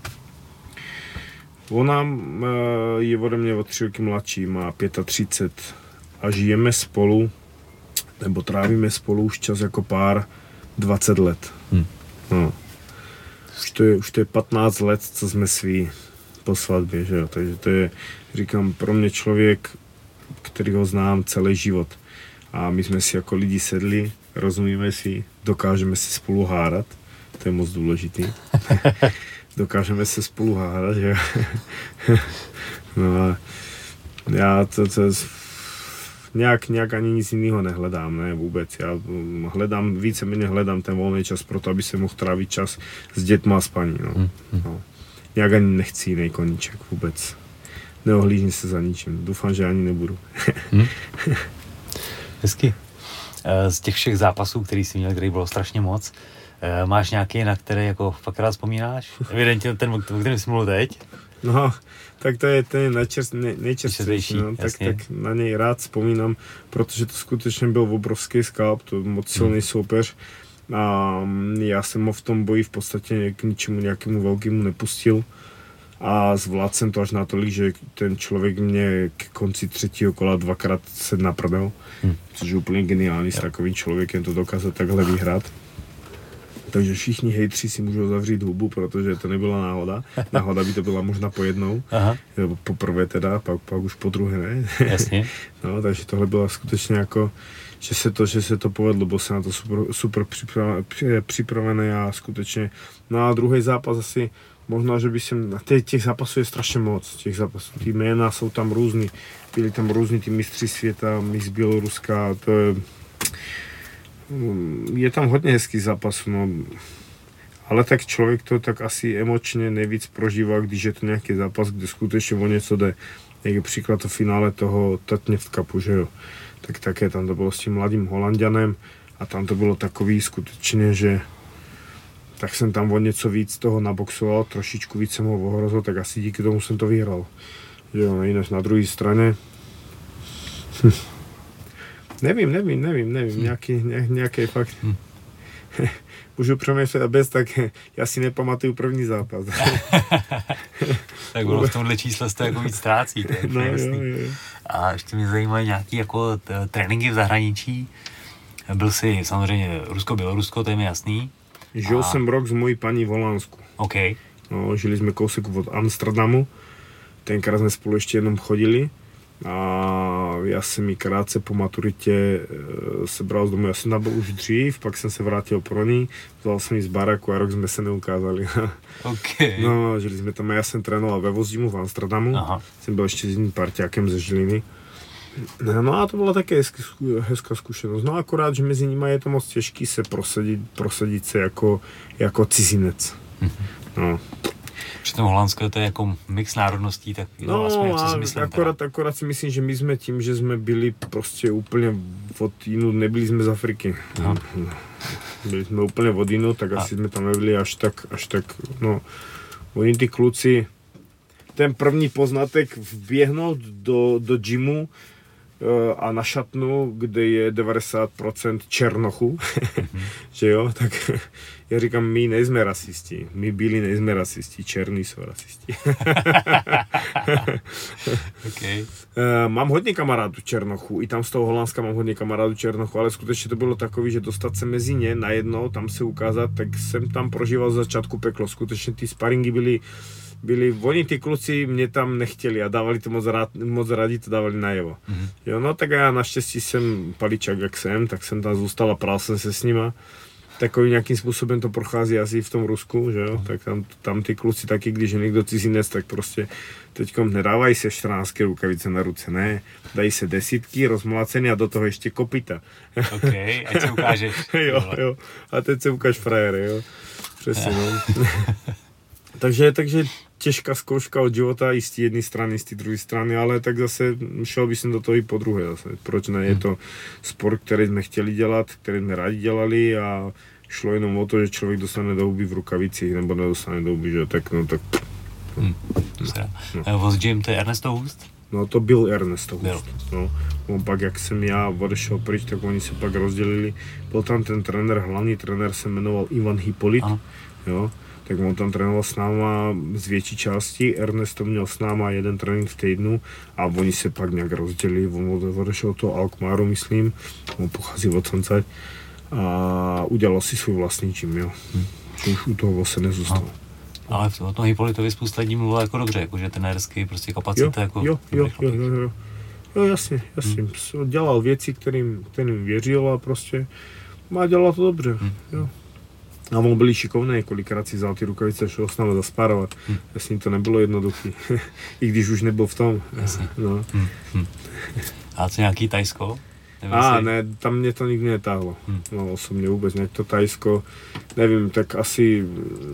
Speaker 2: ona je ode mě o tři roky mladší, má třicet pět a žijeme spolu, nebo trávíme spolu už čas jako pár dvacet let. Hmm. No. Už, to je, už to je patnáct let, co jsme sví po svatbě, že jo, takže to je, říkám, pro mě člověk, který ho znám celý život. A my jsme si jako lidi sedli, rozumíme si, dokážeme se spolu hádat, to je moc důležitý. Dokážeme se spolu hádat, že jo. No a já to, to nějak, nějak ani nic jiného nehledám, ne, vůbec. Já hledám, víceméně hledám ten volný čas pro to, aby se mohl trávit čas s dětma a s paní, no. No. Nějak ani nechci jiný koníček, vůbec. Neohlížím se za ničím, doufám, že ani nebudu.
Speaker 1: hmm. Hezky. Z těch všech zápasů, který jsi měl, který bylo strašně moc, máš nějaký, na který jako fakt rád vzpomínáš? Evidentně ten, o kterém jsi mluvil teď.
Speaker 2: No, tak to je ten nejčerst, nej, nejčerstvější, no, tak, tak na něj rád vzpomínám, protože to skutečně byl obrovský skalp, to moc silný hmm. soupeř a já jsem ho v tom boji v podstatě k ničemu nějakému velkému nepustil a zvládl jsem to až natolik, že ten člověk mě k konci třetího kola dvakrát sedl na prdel, hmm. což je úplně geniální, s takovým člověkem to dokázat takhle vyhrát. Takže všichni hejtři si můžou zavřít hubu, protože to nebyla náhoda. Náhoda by to byla možná po jednou, Aha. po prvé teda, pak, pak už po druhé ne.
Speaker 1: Jasně.
Speaker 2: No, takže tohle bylo skutečně jako, že se to, že se to povedlo, byl jsem na to super, super připravený a skutečně. No a druhý zápas asi, možná, že by jsem, těch, těch zápasů je strašně moc, těch zápasů, ty jména jsou tam různý, byli tam různý ty mistři světa, mistř Běloruska, to je, je tam hodně hezkých zápasů, no. Ale tak člověk to tak asi emočně nejvíc prožívá, když je to nějaký zápas, kde skutečně o něco jde. Jak je příklad to finále toho Tatneft Cupu, že jo. Tak také tam to bylo s tím mladým Holanďanem a tam to bylo takový skutečně, že tak jsem tam o něco víc toho naboxoval, trošičku víc jsem ho ohrozil, tak asi díky tomu jsem to vyhrál. Že jo, jinak na druhé straně hm. Nevím, nevím, nevím, nevím, hmm. nějaký, ně, nějaký fakt. Hmm. Můžu přemýšlet a bez, tak já si nepamatuju první zápas.
Speaker 1: Tak bylo v tomhle čísle jste jako víc ztrácí, to je
Speaker 2: no, jo, jo.
Speaker 1: A ještě mě zajímají nějaký jako t- tréninky v zahraničí. Byl jsi samozřejmě Rusko-Bělorusko, to je mi jasný.
Speaker 2: Žil a... jsem rok s mojí paní v Holandsku.
Speaker 1: OK.
Speaker 2: No, žili jsme kousek od Amsterdamu. Tenkrát jsme spolu ještě jenom chodili. A já jsem mi krátce po maturitě sebral z domu, já jsem tam byl už dřív, pak jsem se vrátil pro ní, vzal jsem ji z baraku a rok jsme se neukázali.
Speaker 1: Okay.
Speaker 2: No, žili jsme tam a já jsem trénoval ve Vozdimu v Amsterdamu, Aha. jsem byl ještě s jedním parťákem ze Žiliny. No a to byla také hezky, hezká zkušenost. No akorát, že mezi nimi je to moc těžký se prosadit, prosadit se jako, jako cizinec. Mm-hmm. No.
Speaker 1: Přitom Holandsko to je jako mix národností, tak
Speaker 2: no, aspoň, co si myslím. Akorát, akorát si myslím, že my jsme tím, že jsme byli prostě úplně od jinud, nebyli jsme z Afriky. No. Byli jsme úplně od jinud, tak a. asi jsme tam nebyli až tak, až tak, no. Oni ty kluci, ten první poznatek vběhnout do, do gymu a na šatnu, kde je devadesát procent černochů, mm-hmm. že jo, tak já říkám, my nejsme rasisti, my bílí nejsme rasisti, černí jsou rasisti.
Speaker 1: Okay.
Speaker 2: Mám hodně kamarádů černochů, i tam z toho Holandska mám hodně kamarádů černochů, ale skutečně to bylo takový, že dostat se mezi ně najednou, tam se ukázat, tak jsem tam prožíval z začátku peklo, skutečně ty sparingy byly byli, oni ty kluci mě tam nechtěli a dávali to moc, rád, moc rádi, to dávali najevo. Mm-hmm. Jo, no tak já naštěstí jsem paličák jak jsem, tak jsem tam zůstal a prál jsem se s nima. Takový nějakým způsobem to prochází asi v tom Rusku, že jo, mm-hmm. tak tam, tam ty kluci taky, když je někdo cizinec, tak prostě teďkom nedávají se čtrnáctky rukavice na ruce, ne, dají se desítky, rozmlácený a do toho ještě kopita.
Speaker 1: OK, ať se ukážeš.
Speaker 2: jo, jo, a teď se ukáž frajere, jo, přesně, no. takže, takže těžká zkouška od života i z té jedné strany, i z té druhé strany, ale tak zase šel bych do toho i po druhé zase. Proč ne? Je to sport, který jsme chtěli dělat, který jsme rádi dělali a šlo jenom o to, že člověk dostane do huby v rukavicích nebo nedostane do huby, že tak no tak...
Speaker 1: Hmm. No. Vozgym, to je Ernesto Hust?
Speaker 2: No to byl Ernesto Hust. No. On pak, jak jsem já odešel pryč, tak oni se pak rozdělili. Byl tam ten trenér, hlavní trenér se jmenoval Ivan Hypolit, jo. Tak on tam trénoval s náma z větší části, Ernesto měl s náma jeden trénink v týdnu a oni se pak nějak rozdělili, on odešel toho Alkmaru, myslím, on pochází od Sancať a udělal si svůj vlastní gym, jo. Hmm. Už u toho se nezůstal.
Speaker 1: No. Ale o tom Hypolitovi spousta lidí mluvila jako dobře, jakože trenérský prostě kapacita
Speaker 2: jo,
Speaker 1: jako...
Speaker 2: Jo, jo, jo, jo, jo, jo, jasně, jasně, hmm. dělal věci, kterým, kterým věřil a prostě má dělat to dobře, hmm. jo. A on byli šikovný, kolikrát si vzal ty rukavice a šel s námi zaspárovat. Hmm. Jasně to nebylo jednoduchý, i když už nebyl v tom.
Speaker 1: Jasně. No. Hmm. Hmm. A co nějaký Tajsko?
Speaker 2: A si... ne, tam mě to nikdy netáhlo. Hmm. No osobně vůbec, nějak to Tajsko, nevím, tak asi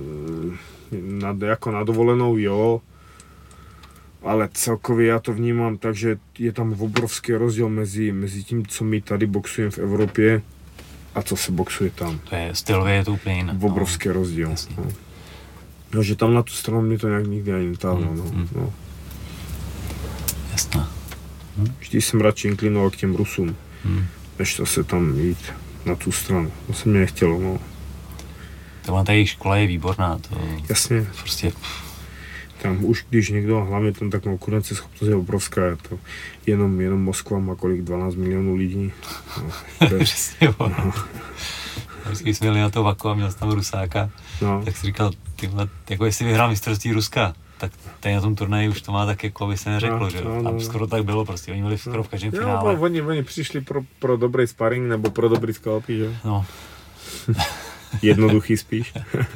Speaker 2: na, jako na dovolenou jo, ale celkově já to vnímám tak, že je tam obrovský rozdíl mezi, mezi tím, co my tady boxujeme v Evropě a co se boxuje tam.
Speaker 1: To je stylově je to úplně jiné.
Speaker 2: Obrovský no. rozdíl. No. No, že tam na tu stranu mě to nějak nikdy ani netáhlo. Hmm. No. Hmm. No.
Speaker 1: Jasná. Hmm.
Speaker 2: Vždy jsem radši inklinoval k těm Rusům, hmm. než to se tam jít na tu stranu. To se mě nechtělo. No.
Speaker 1: Tohle ta jejich škola je výborná. To
Speaker 2: jasně.
Speaker 1: Prostě...
Speaker 2: Tam už když někdo, hlavně tam tak konkurenceschopnost je obrovská, je to jenom, jenom Moskva má kolik, dvanáct milionů lidí. No,
Speaker 1: přesně, no. Vždycky jsme jeli na to Vaku a měl jsem tam Rusáka, no. Tak si říkal, tyhle, jako jestli vyhrál mistrovství Ruska, tak tady na tom turnaji už to má tak, jako by se neřeklo, no, že jo. No, no. A skoro tak bylo prostě, oni byli skoro v každém
Speaker 2: no,
Speaker 1: finále.
Speaker 2: No, oni, oni přišli pro, pro dobrý sparring nebo pro dobrý skalpy, že? No. Jednoduchý spíš.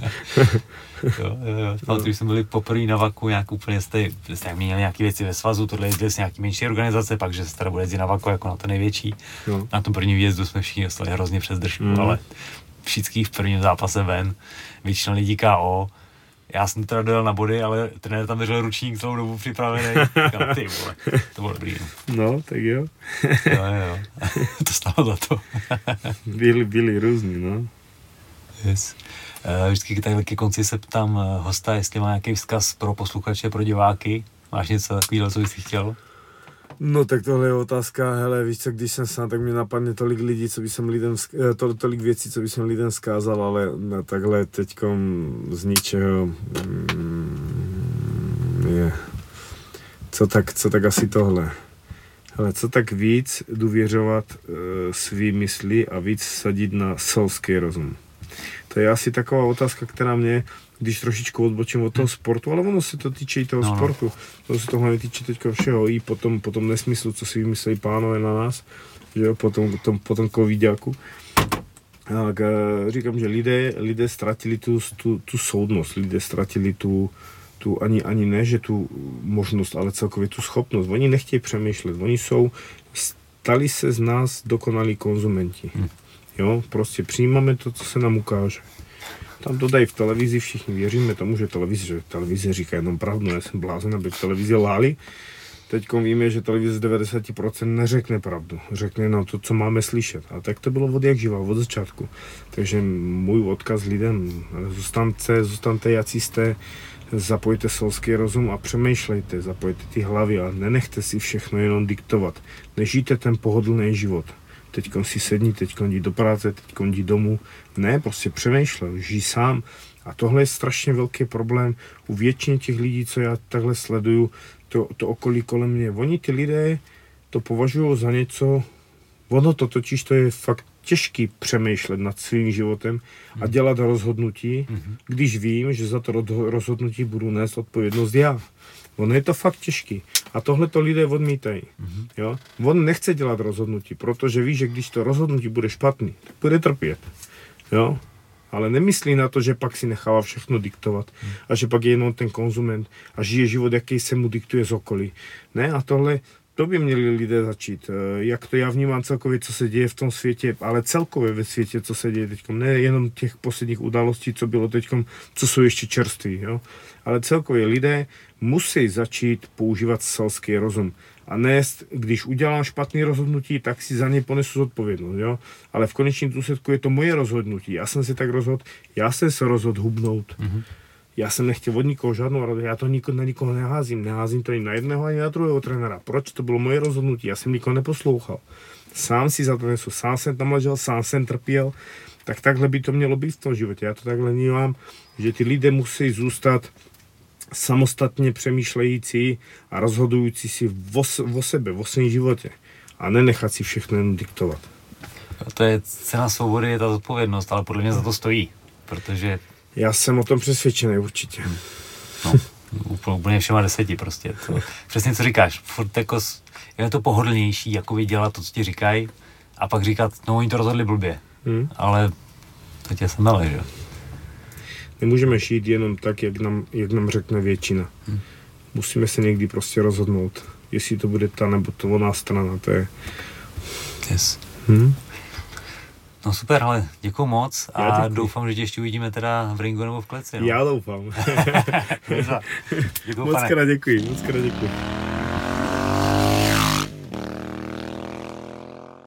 Speaker 1: jo, jo, jo. No. Když jsme byli poprvé na Vaku, nějak úplně jste, jste měli nějaké věci ve svazu, tohle jezdili s nějaký menší organizace, pak, že se teda bude jezdit na Vaku jako na to největší. No. Na tom prvním výjezdu jsme všichni dostali hrozně přes držku, mm. ale všichni v prvním zápase ven, většina lidí K O. Já jsem teda dojel na body, ale trenér tam držel ručník celou dobu připravený. Říkám, ty vole, to bylo dobrý.
Speaker 2: No, tak jo.
Speaker 1: jo, jo, to stálo za to.
Speaker 2: byli, byli různí, no.
Speaker 1: Yes. Vždycky takhle ke konci se ptám hosta, jestli má nějaký vzkaz pro posluchače, pro diváky. Máš něco takového, co bys chtěl?
Speaker 2: No tak tohle je otázka, hele, víš co, když jsem sám, tak mi napadne tolik lidí, co by jsem lidem, to, tolik věcí, co by jsem lidem zkázal, ale no, takhle teďkom z ničeho mm, je. Co tak, co tak asi tohle. Hele, co tak víc důvěřovat uh, svý mysli a víc sadit na selský rozum. To je asi taková otázka, která mě když trošičku odbočím od toho sportu, ale ono se to týče i toho
Speaker 1: no,
Speaker 2: sportu.
Speaker 1: No.
Speaker 2: Ono se to hlavně týče teďka všeho, i potom, potom nesmyslu, co si vymysleli pánové na nás, že jo, potom, tom, potom covidiaku. Tak říkám, že lidé, lidé ztratili tu, tu, tu soudnost, lidé ztratili tu, tu ani, ani ne, že tu možnost, ale celkově tu schopnost. Oni nechtějí přemýšlet, oni jsou, stali se z nás dokonalí konzumenti. Hmm. Jo, prostě přijímáme to, co se nám ukáže. Tam to dají v televizi, všichni věříme tomu, že televize, že televize říká jenom pravdu, já jsem blázen, aby v televizi lhali. Teď víme, že televize z devadesát procent neřekne pravdu, řekne nám to, co máme slyšet. A tak to bylo od jak živa, od začátku. Takže můj odkaz lidem, zůstaňte, zůstaňte jací jste, zapojte selský rozum a přemýšlejte, zapojte ty hlavy a nenechte si všechno jenom diktovat. Nežijte ten pohodlný život. Teďkon si sedni, teďkon jdi do práce, teďkon jdi domů. Ne, prostě přemýšlej, žij sám. A tohle je strašně velký problém u většiny těch lidí, co já takhle sleduju, to, to okolí kolem mě. Oni ty lidé to považují za něco, ono to totiž to je fakt těžký přemýšlet nad svým životem a dělat rozhodnutí, mm-hmm. když vím, že za to rozhodnutí budu nést odpovědnost já. Ono je to fakt těžký. A tohle to lidé odmítají. Mm-hmm. Jo? On nechce dělat rozhodnutí, protože ví, že když to rozhodnutí bude špatný, tak bude trpět. Jo? Ale nemyslí na to, že pak si nechává všechno diktovat mm. a že pak je jenom ten konzument a žije život, jaký se mu diktuje z okolí. Ne, a tohle, to by měli lidé začít. Jak to já vnímám celkově, co se děje v tom světě, ale celkově ve světě, co se děje teď. Ne jenom těch posledních událostí, co bylo teď, co jsou ještě čerství. Jo? Ale celkově lidé musí začít používat selský rozum. A ne, když udělám špatné rozhodnutí, tak si za ně ponesu zodpovědnost, jo? Ale v konečném důsledku je to moje rozhodnutí. Já jsem si tak rozhodl, já jsem se rozhodl hubnout. Mm-hmm. Já jsem nechtěl od nikoho žádnou radu, já to nikoho, na nikoho neházím. Neházím to ani na jedného, ani na druhého trenéra. Proč? To bylo moje rozhodnutí, já jsem nikoho neposlouchal. Sám si za to nesu, sám jsem tam ležel, sám jsem trpěl. Tak takhle by to mělo být v tom životě. Já to takhle vnímám, že ty lidé musí zůstat samostatně přemýšlející a rozhodující si o, o sebe, o svém životě a nenechat si všechno jen diktovat.
Speaker 1: To je cena svobody, je ta zodpovědnost, ale podle mě za to stojí, protože...
Speaker 2: Já jsem o tom přesvědčený určitě.
Speaker 1: No, úplně, úplně všema deseti prostě. To, přesně co říkáš, furt jako je to pohodlnější, jako dělat to, co ti říkají a pak říkat, no oni to rozhodli blbě, hmm. ale to tě se mele, že jo.
Speaker 2: Nemůžeme žít jenom tak, jak nám, jak nám řekne většina. Hmm. Musíme se někdy prostě rozhodnout, jestli to bude ta nebo to oná strana, to je...
Speaker 1: Yes.
Speaker 2: Hmm?
Speaker 1: No super, ale děkuju moc a doufám, že tě ještě uvidíme teda v ringu nebo v kleci. No?
Speaker 2: Já doufám.
Speaker 1: Děkuju,
Speaker 2: moc krát děkuji, moc krát děkuji.